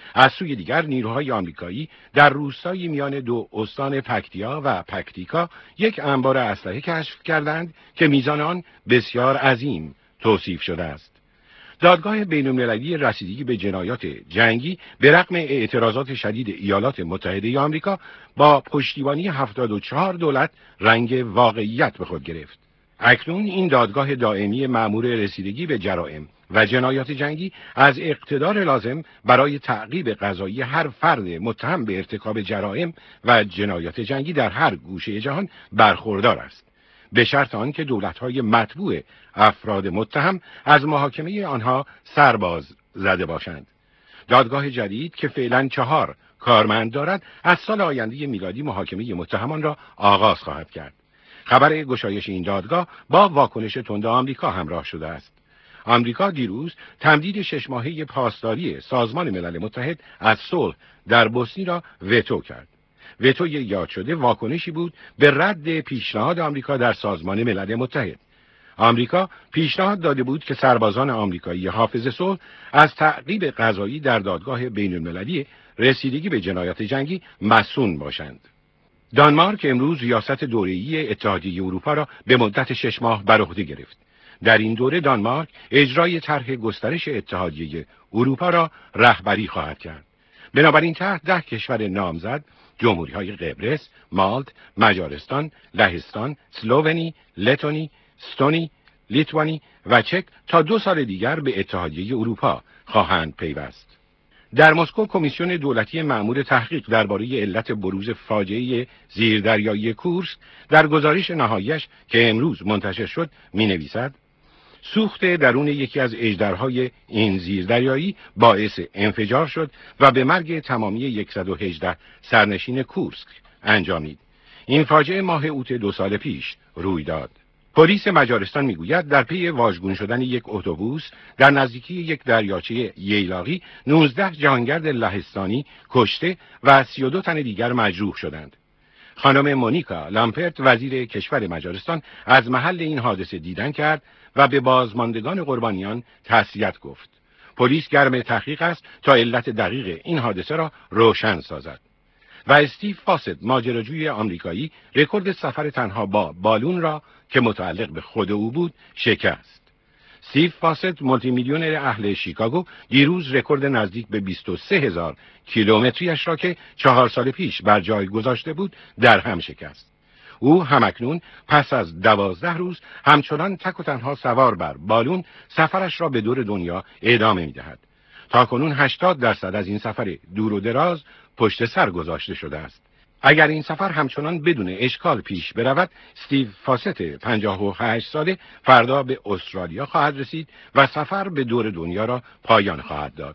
از سوی دیگر نیروهای آمریکایی در روستایی میان دو استان پکتیا و پکتیکا یک انبار اسلحه کشف کردند که میزان آن بسیار عظیم توصیف شده است. دادگاه بین‌المللی رسیدگی به جنایات جنگی به رغم اعتراضات شدید ایالات متحده آمریکا با پشتیبانی هفتاد و چهار دولت رنگ واقعیت به خود گرفت. اکنون این دادگاه دائمی مأمور رسیدگی به جرائم و جنایات جنگی از اقتدار لازم برای تعقیب قضایی هر فرد متهم به ارتکاب جرائم و جنایات جنگی در هر گوشه جهان برخوردار است، به شرط آنکه دولت‌های متبوع افراد متهم از محاکمه آنها سرباز زده باشند. دادگاه جدید که فعلا چهار کارمند دارد از سال آینده میلادی محاکمه متهمان را آغاز خواهد کرد. خبر گشایش این دادگاه با واکنش تند آمریکا همراه شده است. آمریکا دیروز تمدید شش ماهه پاسداری سازمان ملل متحد از صلح در بوسنی را وتو کرد. وتوی یاد شده واکنشی بود به رد پیشنهاد آمریکا در سازمان ملل متحد. آمریکا پیشنهاد داده بود که سربازان آمریکایی حافظ صلح از تعقیب قضایی در دادگاه بین‌المللی رسیدگی به جنایات جنگی مصون باشند. دانمارک امروز ریاست دوره‌ای اتحادیه اروپا را به مدت شش ماه بر عهده گرفت. در این دوره دانمارک اجرای طرح گسترش اتحادیه اروپا را رهبری خواهد کرد. بنابراین طرح ده کشور نامزد، جمهوری‌های قبرس، مالت، مجارستان، لهستان، اسلوونی، لتونی، استونی، لیتوانی و چک تا دو سال دیگر به اتحادیه اروپا خواهند پیوست. در مسکو کمیسیون دولتی مأمور تحقیق درباره علت بروز فاجعه زیردریایی کورسک در گزارش نهاییش که امروز منتشر شد می‌نویسد: سوخت درون یکی از اژدرهای این زیردریایی باعث انفجار شد و به مرگ تمامی صد و هجده سرنشین کورسک انجامید. این فاجعه ماه اوت دو سال پیش روی داد. پلیس مجارستان میگوید در پی واژگون شدن یک اتوبوس در نزدیکی یک دریاچه ییلاقی نوزده جهانگرد لهستانی کشته و سی و دو تن دیگر مجروح شدند. خانم مونیکا لامپرت وزیر کشور مجارستان از محل این حادثه دیدن کرد و به بازماندگان قربانیان تسلیت گفت. پلیس گرم تحقیق است تا علت دقیق این حادثه را روشن سازد. و استیو فاست ماجراجوی آمریکایی رکورد سفر تنها با بالون را که متعلق به خود او بود شکست. استیو فاست مولتی میلیونر اهل شیکاگو دیروز رکورد نزدیک به بیست و سه هزار کیلومتریش را که چهار سال پیش بر جای گذاشته بود در هم شکست. او همکنون پس از دوازده روز همچنان تک و تنها سوار بر بالون سفرش را به دور دنیا ادامه می‌دهد. تاکنون هشتاد درصد از این سفر دور و دراز پشت سر گذاشته شده است. اگر این سفر همچنان بدون اشکال پیش برود، استیو فاست پنجاه و هشت ساله فردا به استرالیا خواهد رسید و سفر به دور دنیا را پایان خواهد داد.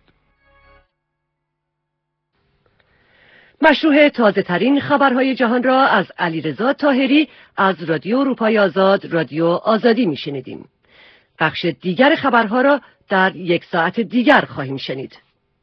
مشروع تازه ترین خبرهای جهان را از علیرضا طاهری از رادیو اروپای آزاد رادیو آزادی میشنیدیم. بخش دیگر خبرها را در یک ساعت دیگر خواهیم شنید.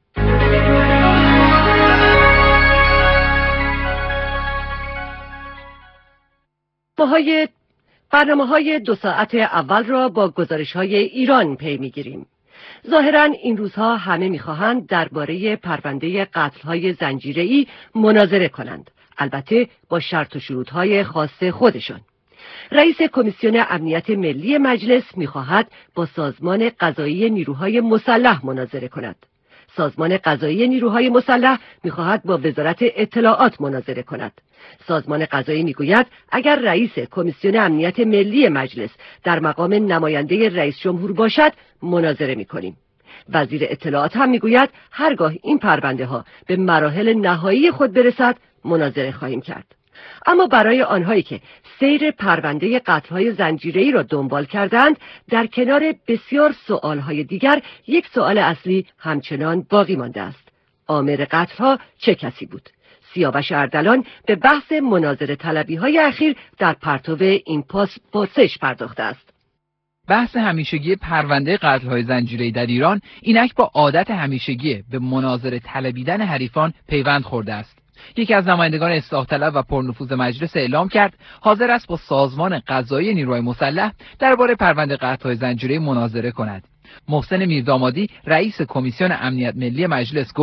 برنامه های دو ساعت اول را با گزارش های ایران پی میگیریم. ظاهراً این روزها همه میخواهند درباره پرونده قتل های زنجیره‌ای مناظره کنند، البته با شرط و شروط های خاص خودشان. رئیس کمیسیون امنیت ملی مجلس میخواهد با سازمان قضایی نیروهای مسلح مناظره کند. سازمان قضایی نیروهای مسلح می‌خواهد با وزارت اطلاعات مناظره کند. سازمان قضایی میگوید اگر رئیس کمیسیون امنیت ملی مجلس در مقام نماینده رئیس جمهور باشد مناظره می‌کنیم. وزیر اطلاعات هم میگوید هرگاه این پرونده ها به مراحل نهایی خود برسد مناظره خواهیم کرد. اما برای آنهایی که سیر پرونده قتل‌های زنجیره‌ای را دنبال کردند، در کنار بسیار سوال‌های دیگر یک سوال اصلی همچنان باقی مانده است. عامل قتل‌ها چه کسی بود؟ سیاوش اردلان به بحث مناظره طلبی‌های اخیر در پرتو این پرسش پرداخته است. بحث همیشگی پرونده قتل‌های زنجیره‌ای در ایران اینک با عادت همیشگی به مناظره طلبیدن حریفان پیوند خورده است. یکی از نمایندگان اصلاح طلب و پرنفوذ مجلس اعلام کرد حاضر است با سازمان قضایی نیروهای مسلح درباره پرونده قتل‌های زنجیره‌ای مناظره کند. محسن میردامادی رئیس کمیسیون امنیت ملی مجلس گفت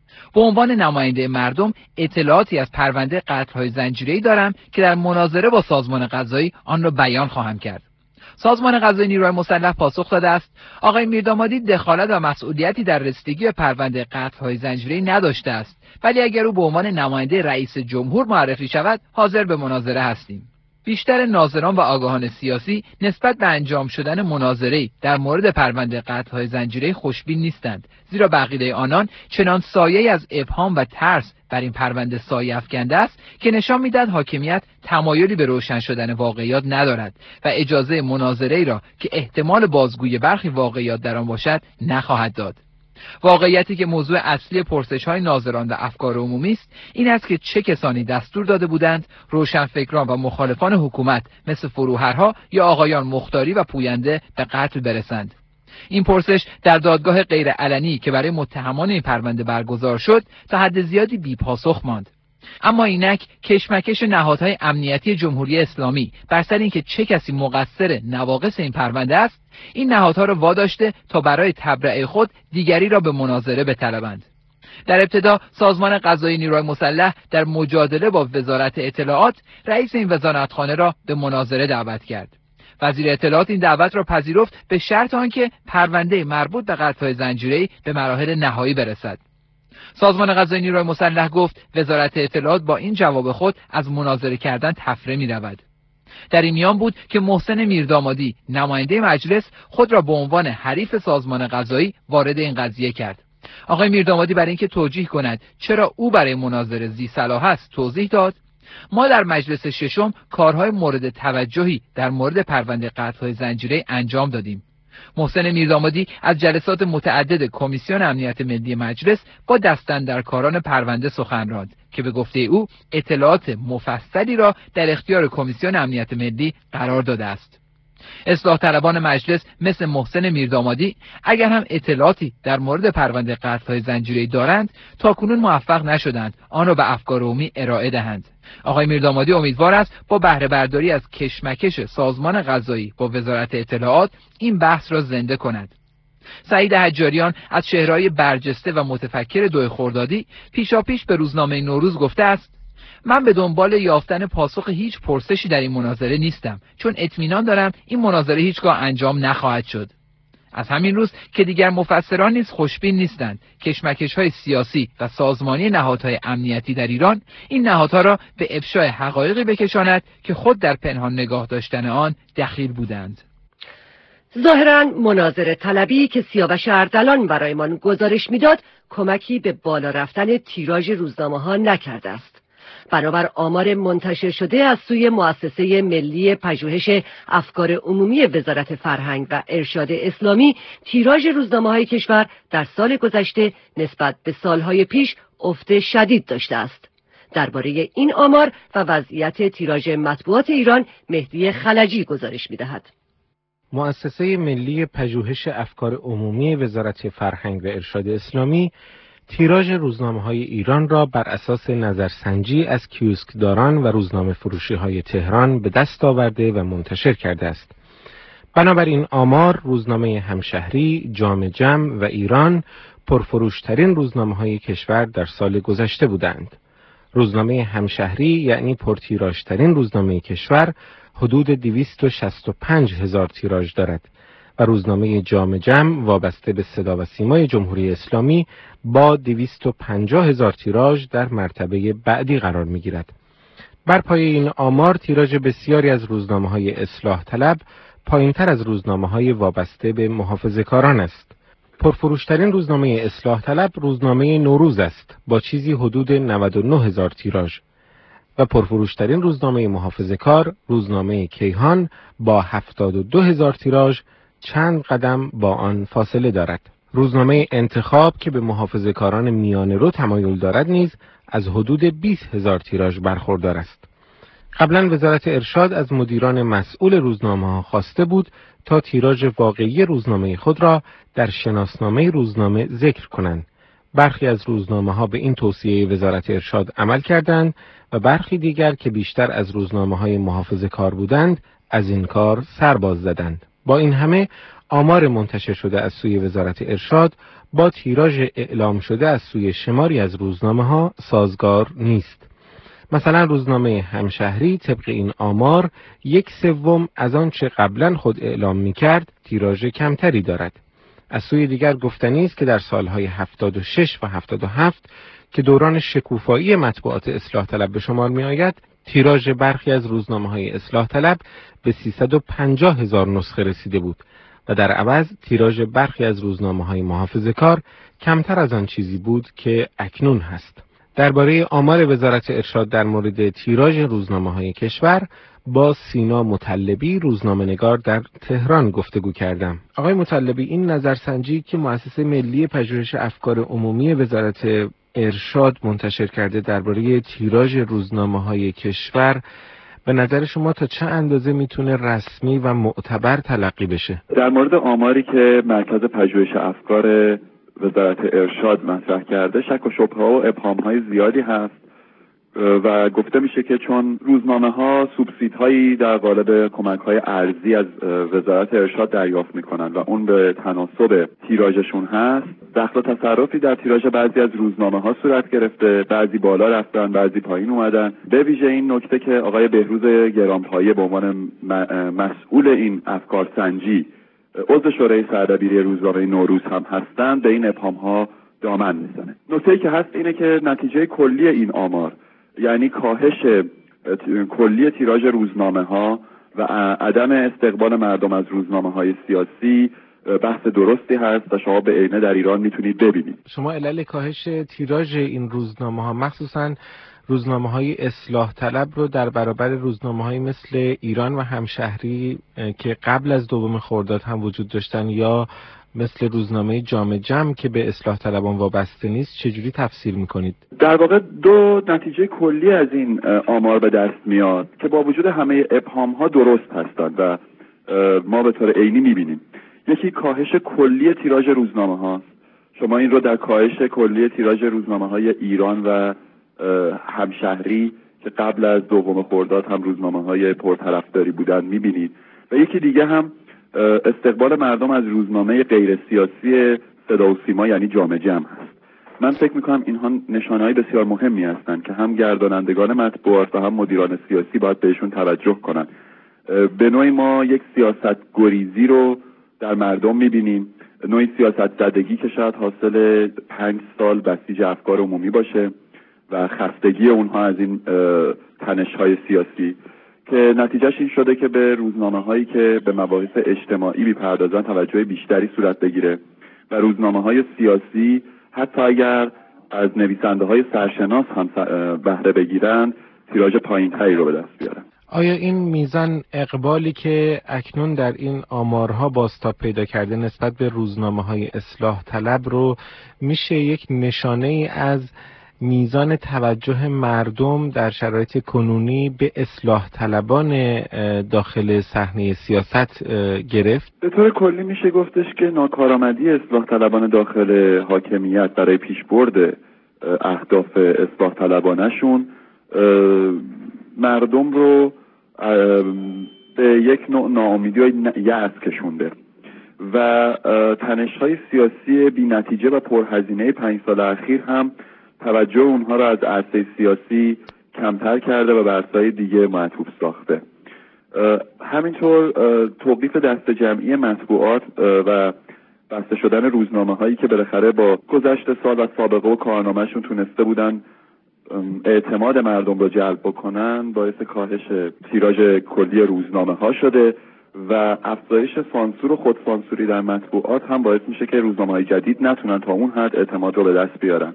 به عنوان نماینده مردم اطلاعاتی از پرونده قتل‌های زنجیره‌ای دارم که در مناظره با سازمان قضایی آن را بیان خواهم کرد. سازمان قضایی نیروهای مسلح پاسخ داده است آقای میردامادی دخالت و مسئولیتی در رسیدگی به پرونده قتل‌های زنجیره‌ای نداشته است، ولی اگر او به عنوان نماینده رئیس جمهور معرفی شود حاضر به مناظره هستیم. بیشتر ناظران و آگاهان سیاسی نسبت به انجام شدن مناظره‌ای در مورد پرونده قتل‌های زنجیره‌ای خوشبین نیستند، زیرا به عقیده آنان چنان سایه‌ای از ابهام و ترس بر این پرونده سایه افکنده است که نشان می‌دهد حاکمیت تمایلی به روشن شدن واقعیات ندارد و اجازه مناظره‌ای را که احتمال بازگویی برخی واقعیات در آن باشد نخواهد داد. واقعیتی که موضوع اصلی پرسش‌های ناظران و افکار عمومی است این است که چه کسانی دستور داده بودند روشنفکران و مخالفان حکومت مثل فروهرها یا آقایان مختاری و پوینده به قتل برسند. این پرسش در دادگاه غیرعلنی که برای متهمان این پرونده برگزار شد تا حد زیادی بی پاسخ ماند. اما اینک کشمکش نهادهای امنیتی جمهوری اسلامی بر سر اینکه چه کسی مقصر نواقص این پرونده است، این نهادها را واداشته تا برای تبرئه خود دیگری را به مناظره بطلبند. در ابتدا سازمان قضایی نیروهای مسلح در مجادله با وزارت اطلاعات رئیس این وزارتخانه را به مناظره دعوت کرد. وزیر اطلاعات این دعوت را پذیرفت به شرط آنکه پرونده مربوط به قتل‌های زنجیره‌ای به مراحل نهایی برسد. سازمان قضایی نیروهای مسلح گفت وزارت اطلاعات با این جواب خود از مناظره کردن تفره می‌رود. در این میان بود که محسن میردامادی نماینده مجلس خود را به عنوان حریف سازمان قضایی وارد این قضیه کرد. آقای میردامادی برای اینکه توجیه کند چرا او برای مناظره ذی صلاح است توضیح داد ما در مجلس ششم کارهای مورد توجهی در مورد پرونده قتل‌های زنجیره‌ای انجام دادیم. محسن میردامادی از جلسات متعدد کمیسیون امنیت ملی مجلس با دستاندرکاران پرونده سخن راند که به گفته او اطلاعات مفصلی را در اختیار کمیسیون امنیت ملی قرار داده است. اصلاح طلبان مجلس مثل محسن میردامادی اگر هم اطلاعاتی در مورد پرونده قتل‌های زنجیره‌ای دارند تاکنون موفق نشدند آن را به افکار عمومی ارائه دهند. آقای میردامادی امیدوار است با بهره برداری از کشمکش سازمان قضایی با وزارت اطلاعات این بحث را زنده کند. سعید حجاریان از چهره‌های برجسته و متفکر دو خردادی پیشاپیش به روزنامه نوروز گفته است من به دنبال یافتن پاسخ هیچ پرسشی در این مناظره نیستم، چون اطمینان دارم این مناظره هیچگاه انجام نخواهد شد. از همین روز که دیگر مفسران نیز خوشبین نیستند کشمکش‌های سیاسی و سازمانی نهادهای امنیتی در ایران این نهادها را به افشای حقایقی بکشاند که خود در پنهان نگاه داشتن آن دخیل بودند. ظاهراً مناظره طلبی که سیاوش اردلان برایمان گزارش میداد کمکی به بالا رفتن تیراژ روزنامه‌ها نکرده است. بنابر آمار منتشر شده از سوی مؤسسه ملی پژوهش افکار عمومی وزارت فرهنگ و ارشاد اسلامی تیراژ روزنامه‌های کشور در سال گذشته نسبت به سالهای پیش افت شدید داشته است. درباره این آمار و وضعیت تیراژ مطبوعات ایران مهدی خلجی گزارش می‌دهد. مؤسسه ملی پژوهش افکار عمومی وزارت فرهنگ و ارشاد اسلامی تیراژ روزنامه‌های ایران را بر اساس نظرسنجی از کیوسکداران و روزنامه فروشی‌های تهران به دست آورده و منتشر کرده است. بنابراین آمار روزنامه همشهری، جام جم و ایران پرفروشترین روزنامه‌های کشور در سال گذشته بودند. روزنامه همشهری یعنی پرتیراژترین روزنامه کشور حدود دویست و شصت و پنج هزار تیراژ دارد و روزنامه جام جم وابسته به صدا و سیمای جمهوری اسلامی با دویست و پنجاه هزار تیراژ در مرتبه بعدی قرار می‌گیرد. بر پایه این آمار تیراژ بسیاری از روزنامه‌های اصلاح طلب پایین‌تر از روزنامه‌های وابسته به محافظه‌کاران است. پرفروشترین روزنامه اصلاح طلب روزنامه نوروز است با چیزی حدود نود و نه هزار تیراژ و پرفروشترین روزنامه محافظه‌کار روزنامه کیهان با هفتاد و دو هزار تیراژ چند قدم با آن فاصله دارد. روزنامه انتخاب که به محافظه‌کاران میانه رو تمایل دارد نیز از حدود بیست هزار تیراژ برخوردار است. قبلا وزارت ارشاد از مدیران مسئول روزنامه‌ها خواسته بود تا تیراژ واقعی روزنامه خود را در شناسنامه روزنامه ذکر کنند. برخی از روزنامه‌ها به این توصیه وزارت ارشاد عمل کردند و برخی دیگر که بیشتر از روزنامه‌های محافظه‌کار بودند از این کار سر باز زدند. با این همه آمار منتشر شده از سوی وزارت ارشاد با تیراژ اعلام شده از سوی شماری از روزنامه‌ها سازگار نیست. مثلا روزنامه همشهری طبق این آمار یک سوم از آنچه قبلا خود اعلام می‌کرد تیراژ کمتری دارد. از سوی دیگر گفتنی است که در سالهای هفتاد و شش و هفتاد و هفت که دوران شکوفایی مطبوعات اصلاح طلب به شمار می آید، تیراژ برخی از روزنامه‌های اصلاح طلب به سیصد و پنجاه هزار نسخه رسیده بود و در عوض تیراژ برخی از روزنامه‌های محافظه‌کار کمتر از آن چیزی بود که اکنون هست. درباره آمار وزارت ارشاد در مورد تیراژ روزنامه‌های کشور با سینا مطلبی روزنامه‌نگار در تهران گفتگو کردم. آقای مطلبی، این نظرسنجی که مؤسسه ملی پژوهش افکار عمومی وزارت ارشاد منتشر کرده درباره تیراژ روزنامه‌های کشور به نظر شما تا چه اندازه میتونه رسمی و معتبر تلقی بشه؟ در مورد آماری که مرکز پژوهش افکار وزارت ارشاد مطرح کرده شک و شبهه و ابهام‌های زیادی هست و گفته میشه که چون روزنامه‌ها سوبسیدهایی در قالب کمک‌های ارزی از وزارت ارشاد دریافت می‌کنند و اون به تناسب تیراژشون هست، دخل و تصرفی در تیراژ بعضی از روزنامه‌ها صورت گرفته، بعضی بالا رفتن، بعضی پایین اومدن. به ویژه این نکته که آقای بهروز گرانپایه به عنوان مسئول این افکار سنجی عضو شورای سردبیری روزنامه نوروز هم هستند به این ابهام‌ها دامن میزنه. نکته‌ای که هست اینه که نتیجه کلی این آمار، یعنی کاهش کلی تیراژ روزنامه‌ها و عدم استقبال مردم از روزنامه‌های سیاسی، بحث درستی هست و شما به عینه در ایران میتونید ببینید. شما علل کاهش تیراژ این روزنامه‌ها مخصوصاً روزنامه‌های اصلاح طلب رو در برابر روزنامه‌های مثل ایران و همشهری که قبل از دوم خرداد هم وجود داشتن یا مثل روزنامه جام جم که به اصلاح طلبان وابسته نیست چجوری تفسیر میکنید؟ در واقع دو نتیجه کلی از این آمار به دست میاد که با وجود همه ابهام‌ها درست هستند و ما به طور عینی میبینیم. یکی کاهش کلی تیراژ روزنامه‌ها. شما این رو در کاهش کلی تیراژ روزنامه‌های ایران و همشهری که قبل از دوم خرداد هم روزنامه‌های پرطرفداری بودند میبینید. و یکی دیگه هم استقبال مردم از روزنامه غیر سیاسی صدا و سیما یعنی جام جم هست. من فکر میکنم اینها نشانه‌های بسیار مهمی هستند که هم گردانندگان مطبوعات و هم مدیران سیاسی باید بهشون توجه کنند. به نوعی ما یک سیاست گریزی رو در مردم میبینیم، نوعی سیاست زدگی که شاید حاصل پنج سال بسیج افکار عمومی باشه و خستگی اونها از این تنش‌های سیاسی که نتیجهش این شده که به روزنامه‌هایی که به مباحث اجتماعی می‌پردازن توجه بیشتری صورت بگیره و روزنامه‌های سیاسی حتی اگر از نویسنده‌های سرشناس هم بهره بگیرن تیراژ پایین‌تری رو به دست بیارن. آیا این میزان اقبالی که اکنون در این آمارها بازتاب پیدا کرده نسبت به روزنامه‌های اصلاح طلب رو میشه یک نشانه‌ای از میزان توجه مردم در شرایط کنونی به اصلاح طلبان داخل صحنه سیاست گرفت؟ به طور کلی میشه گفتش که ناکارآمدی اصلاح طلبان داخل حاکمیت برای پیشبرد اهداف اصلاح طلبانشون مردم رو به یک نوع ناامیدی و یأس کشونده و تنش‌های سیاسی بی‌نتیجه و پرهزینه پنج سال اخیر هم توجه اونها را از عرصه سیاسی کمتر کرده و به عرصه‌های دیگه معطوف ساخته. همینطور توقیف دست جمعی مطبوعات و بسته شدن روزنامه‌هایی که بالاخره با گذشت سال و سابقه و کارنامه‌شون تونسته بودن اعتماد مردم رو جلب بکنن باعث کاهش تیراژ کلی روزنامه‌ها شده و افزایش سانسور و خودسانسوری در مطبوعات هم باعث میشه که روزنامه‌های جدید نتونن تا اون حد اعتماد رو به دست بیارن.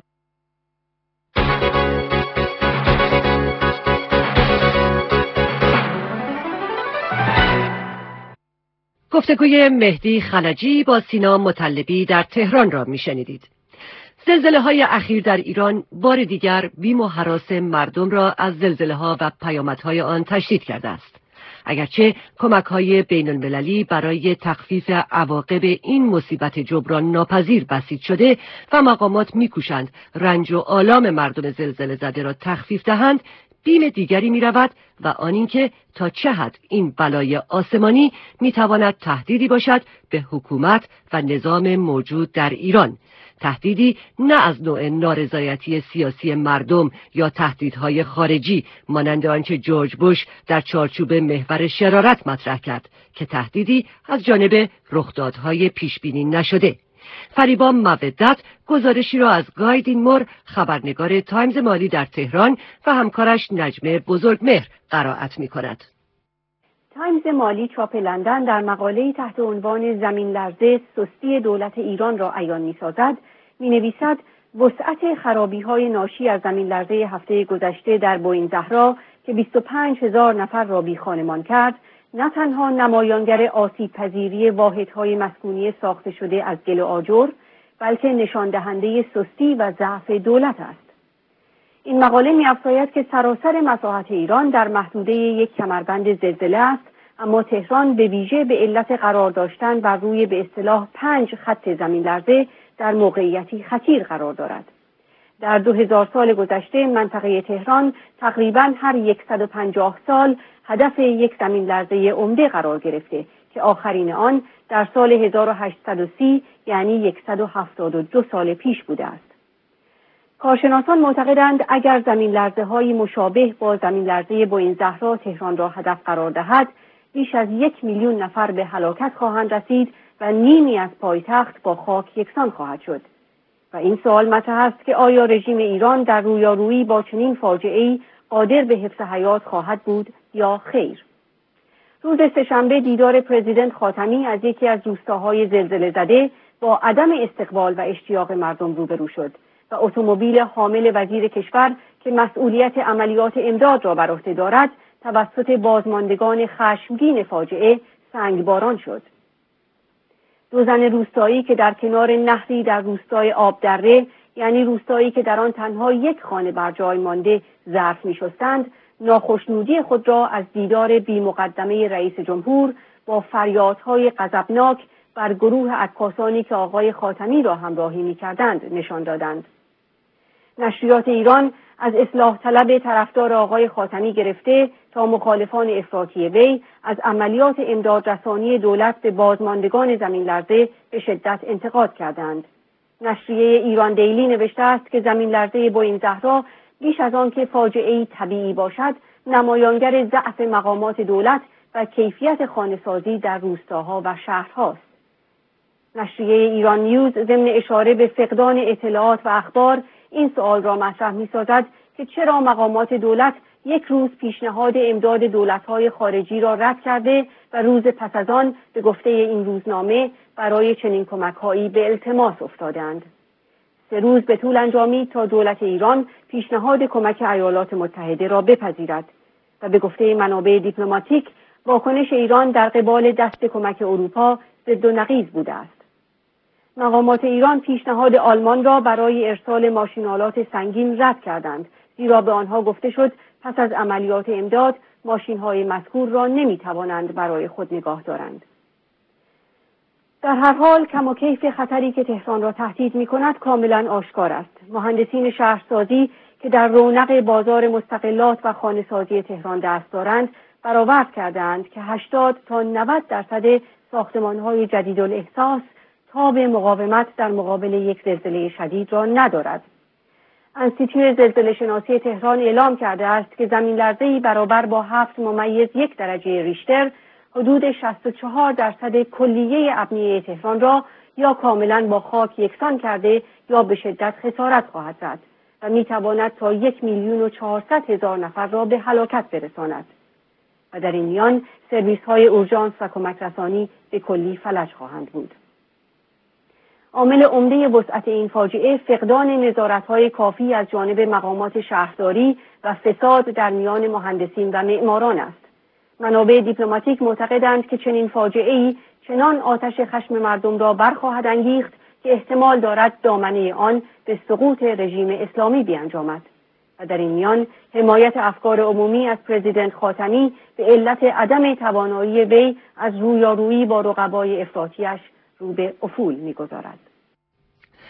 گفتگوی مهدی خلجی با سینا مطلبی در تهران را میشنیدید. زلزله های اخیر در ایران بار دیگر بیم و هراس مردم را از زلزله ها و پیامدهای آن تشدید کرده است. اگرچه کمک های بین المللی برای تخفیف عواقب این مصیبت جبران ناپذیر بسیج شده و مقامات میکوشند رنج و آلام مردم زلزله زده را تخفیف دهند، بیم دیگری می رود و آن اینکه تا چه حد این بلای آسمانی می تواند تهدیدی باشد به حکومت و نظام موجود در ایران. تهدیدی نه از نوع نارضایتی سیاسی مردم یا تهدیدهای خارجی مانند آنچه جورج بوش در چارچوب محور شرارت مطرح کرد که تهدیدی از جانب رخدادهای پیشبینی نشده. فریبا مودت گزارشی را از گایدین مور، خبرنگار تایمز مالی در تهران و همکارش نجمه بزرگمهر قرائت می کند. تایمز مالی چاپ لندن در مقاله‌ای تحت عنوان زمین لرزه سستی دولت ایران را عیان می‌سازد، می‌نویسد وسعت خرابی‌های ناشی از زمین لرزه هفته گذشته در بوئین زهرا که بیست و پنج هزار نفر را بیخانمان کرد، نه تنها نمایانگر آسیب پذیری واحدهای مسکونی ساخته شده از گل و آجر، بلکه نشان دهنده سستی و ضعف دولت است. این مقاله می‌افزاید که سراسر مساحت ایران در محدوده یک کمربند زلزله است، اما تهران به ویژه به علت قرار داشتن بر روی به اصطلاح پنج خط زمین لرزه در موقعیتی خطیر قرار دارد. در دو هزار سال گذشته منطقه تهران تقریباً هر صد و پنجاه سال هدف یک زمین لرزه عمده قرار گرفته که آخرین آن در سال هزار و هشتصد و سی یعنی صد و هفتاد و دو سال پیش بوده است. کارشناسان معتقدند اگر زمین لرزه های مشابه با زمین لرزه بوئین زهرا تهران را هدف قرار دهد، بیش از یک میلیون نفر به هلاکت خواهند رسید و نیمی از پایتخت با خاک یکسان خواهد شد. و این سوال مطرح است که آیا رژیم ایران در رویارویی با چنین فاجعه‌ای قادر به حفظ حیات خواهد بود یا خیر؟ روز سه‌شنبه دیدار پرزیدنت خاتمی از یکی از روستاهای زلزله زده با عدم استقبال و اشتیاق مردم روبرو شد و اتومبیل حامل وزیر کشور که مسئولیت عملیات امداد را بر عهده دارد توسط بازماندگان خشمگین فاجعه سنگباران شد. دو زن روستایی که در کنار نهری در روستای آبدره، یعنی روستایی که در آن تنها یک خانه بر جای مانده ظرف می‌شستند، ناخشنودی خود را از دیدار بی مقدمه رئیس جمهور با فریادهای غضبناک بر گروه عکاسانی که آقای خاتمی را همراهی می‌کردند نشان دادند. نشریات ایران از اصلاح طلب طرفدار آقای خاتمی گرفته تا مخالفان افراطی وی از عملیات امدادرسانی دولت به بازماندگان زمین لرزه به شدت انتقاد کردند. نشریه ایران دیلی نوشته است که زمین لرزه بوئین زهرا بیش از آن که فاجعه‌ای طبیعی باشد، نمایانگر ضعف مقامات دولت و کیفیت خانه‌سازی در روستاها و شهرهاست. نشریه ایران نیوز ضمن اشاره به فقدان اطلاعات و اخبار این سوال را مطرح می‌سازد که چرا مقامات دولت یک روز پیشنهاد امداد دولت‌های خارجی را رد کرده و روز پس از آن به گفته این روزنامه برای چنین کمک‌هایی به التماس افتادند. سه روز به طول انجامید تا دولت ایران پیشنهاد کمک ایالات متحده را بپذیرد و به گفته منابع دیپلماتیک واکنش ایران در قبال دست کمک اروپا ضد و نقیض بوده است. مقامات ایران پیشنهاد آلمان را برای ارسال ماشین‌آلات سنگین رد کردند، زیرا به آنها گفته شد پس از عملیات امداد ماشین‌های مذکور را نمی‌توانند برای خود نگاه دارند. در هر حال کم و کیف خطری که تهران را تهدید می‌کند کاملاً آشکار است. مهندسین شهرسازی که در رونق بازار مستقلات و خانه‌سازی تهران دست دارند، برآورد کردند که هشتاد تا نود درصد ساختمان‌های جدیدالاحساس تاب مقاومت در مقابل یک زلزله شدید را ندارد. انستیتوی زلزله شناسی تهران اعلام کرده است که زمین لرزه‌ای برابر با هفت ممیز یک درجه ریشتر حدود شصت و چهار درصد کلیه ابنیه تهران را یا کاملا با خاک یکسان کرده یا به شدت خسارت خواهد زد و میتواند تا یک میلیون و چهارصد هزار نفر را به هلاکت برساند و در این میان سرویس‌های اورژانس و کمک رسانی به کلی فلج خواهند بود. عامل عمده وسعت این فاجعه فقدان نظارت‌های کافی از جانب مقامات شهرداری و فساد در میان مهندسین و معماران است. منابع دیپلماتیک معتقدند که چنین فاجعه‌ای چنان آتش خشم مردم را برخواهد انگیخت که احتمال دارد دامنه آن به سقوط رژیم اسلامی بیانجامد. و در این میان حمایت افکار عمومی از پرزیدنت خاتمی به علت عدم توانایی وی از رویارویی با رقبای افراطی‌اش رو به افول می‌گذارد.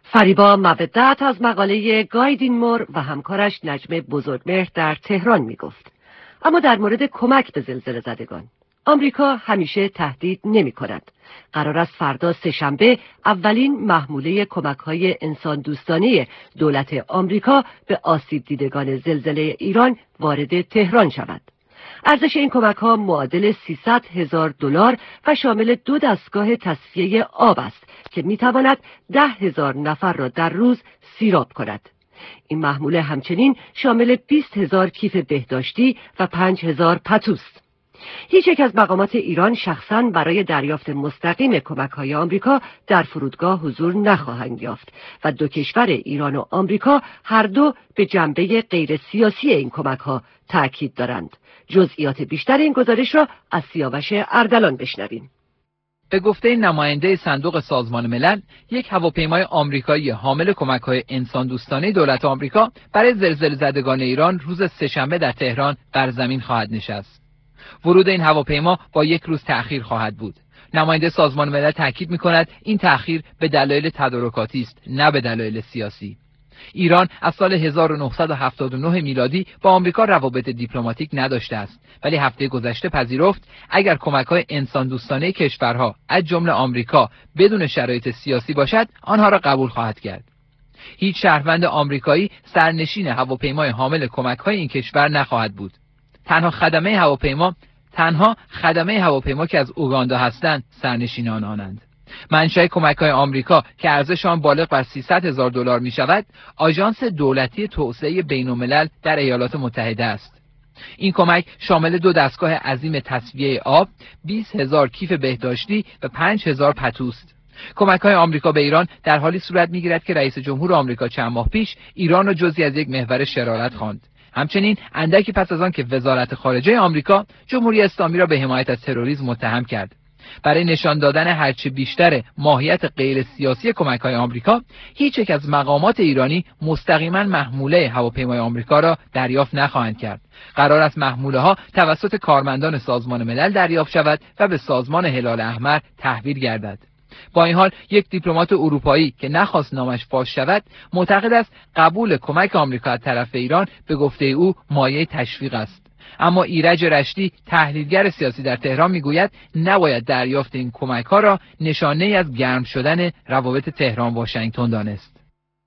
فریبا مودت از مقاله گایدین مور و همکارش نجمه بزرگمهر در تهران می گفت. اما در مورد کمک به زلزله زدگان، آمریکا همیشه تهدید نمی کند. قرار است فردا سه‌شنبه اولین محموله کمک‌های انسان دوستانه دولت آمریکا به آسیب دیدگان زلزله ایران وارد تهران شود. ارزش این کمک‌ها معادل سیصد هزار دلار و شامل دو دستگاه تصفیه آب است که می‌تواند ده هزار نفر را در روز سیراب کند. این محموله همچنین شامل بیست هزار کیف بهداشتی و پنج هزار پتوست. هیچ یک از مقامات ایران شخصاً برای دریافت مستقیم کمک‌های آمریکا در فرودگاه حضور نخواهند یافت و دو کشور ایران و آمریکا هر دو به جنبه غیر سیاسی این کمک‌ها تأکید دارند. جزئیات بیشتر این گزارش را از سیاوش اردلان بشنویم. به گفته نماینده صندوق سازمان ملل، یک هواپیمای آمریکایی حامل کمک‌های انسان دوستانه دولت آمریکا برای زلزله زدگان ایران روز سه‌شنبه در تهران بر زمین خواهد نشست. ورود این هواپیما با یک روز تأخیر خواهد بود. نماینده سازمان ملل تاکید می‌کند این تأخیر به دلایل تدارکاتی است، نه به دلایل سیاسی. ایران از سال هزار و نهصد و هفتاد و نه میلادی با آمریکا روابط دیپلماتیک نداشته است، ولی هفته گذشته پذیرفت اگر کمک‌های انسان دوستانه کشورها از جمله آمریکا بدون شرایط سیاسی باشد، آنها را قبول خواهد کرد. هیچ شهروند آمریکایی سرنشین هواپیمای حامل کمک‌های این کشور نخواهد بود. تنها خدمه هواپیما تنها خدمه هواپیما که از اوگاندا هستند سرنشین آنانند. منشأ کمک‌های آمریکا که ارزش آن بالغ بر سیصد هزار دلار می‌شود، آژانس دولتی توسعه بین‌الملل در ایالات متحده است. این کمک شامل دو دستگاه عظیم تصفیه آب، بیست هزار کیف بهداشتی و پنج هزار پتوست. کمک‌های آمریکا به ایران در حالی صورت می‌گیرد که رئیس جمهور آمریکا چند ماه پیش ایران را جزئی از یک محور شرارت خواند. همچنین اندکی پس از آن که وزارت خارجه آمریکا جمهوری اسلامی را به حمایت از تروریسم متهم کرد. برای نشان دادن هرچه بیشتر ماهیت غیر سیاسی کمک‌های آمریکا، هیچ یک از مقامات ایرانی مستقیما محموله هواپیمای آمریکا را دریافت نخواهند کرد. قرار است محموله‌ها توسط کارمندان سازمان ملل دریافت شود و به سازمان هلال احمر تحویل گردد. با این حال یک دیپلمات اروپایی که نخواست نامش فاش شود، معتقد است قبول کمک آمریکا از طرف ایران به گفته او مایه تشویق است. اما ایرج رشدی، تحلیلگر سیاسی در تهران، میگوید نباید دریافت این کمک‌ها را نشانه‌ای از گرم شدن روابط تهران واشنگتن دانست.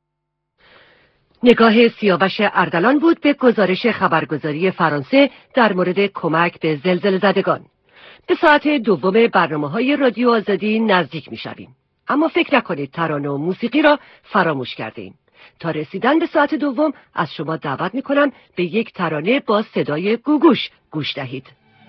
نگاه سیاوش اردلان بود به گزارش خبرگزاری فرانسه در مورد کمک به زلزله زدگان. به ساعت دوم برنامه‌های رادیو آزادی نزدیک می‌شویم. اما فکر نکنید ترانه و موسیقی را فراموش کردیم. تا رسیدن به ساعت دوم از شما دعوت می‌کنم به یک ترانه با صدای گوگوش گوش دهید.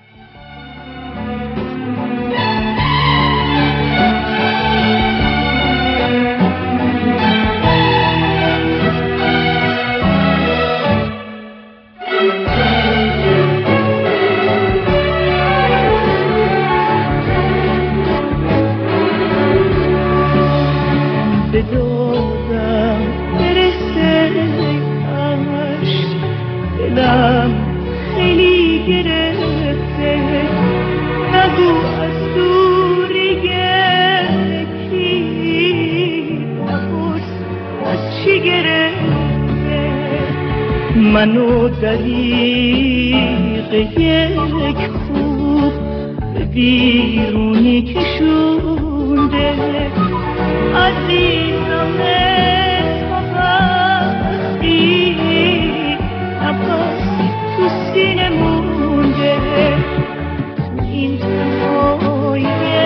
خیلی گرفته نگو از دوری کی نپرس از چی گرفته منو دریغ یک خوب به بیرونی کشونده عزیزم تا وقتی نفس تو سینه مونده این تنهای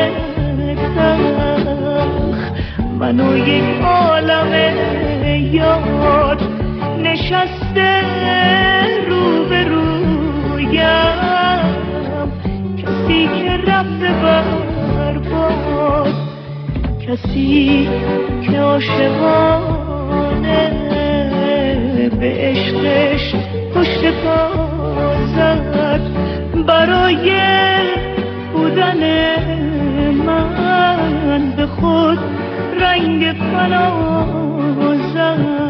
تلخ منو یک عالم یاد نشسته رو به رویم کسی که رفته برباد کسی که عاشقانه به عشقش پشت پا زد برای بودن من به خود رنگ فنا زد.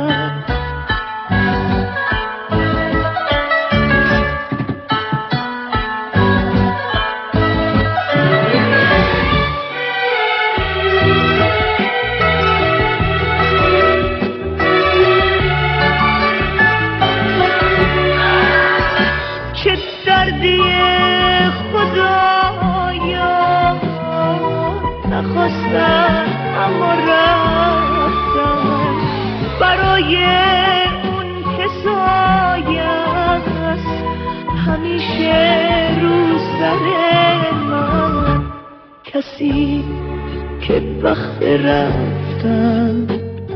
کسی که وقت رفتن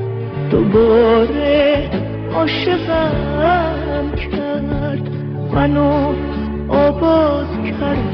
دوباره عاشقم کرد، منو آباد کرد.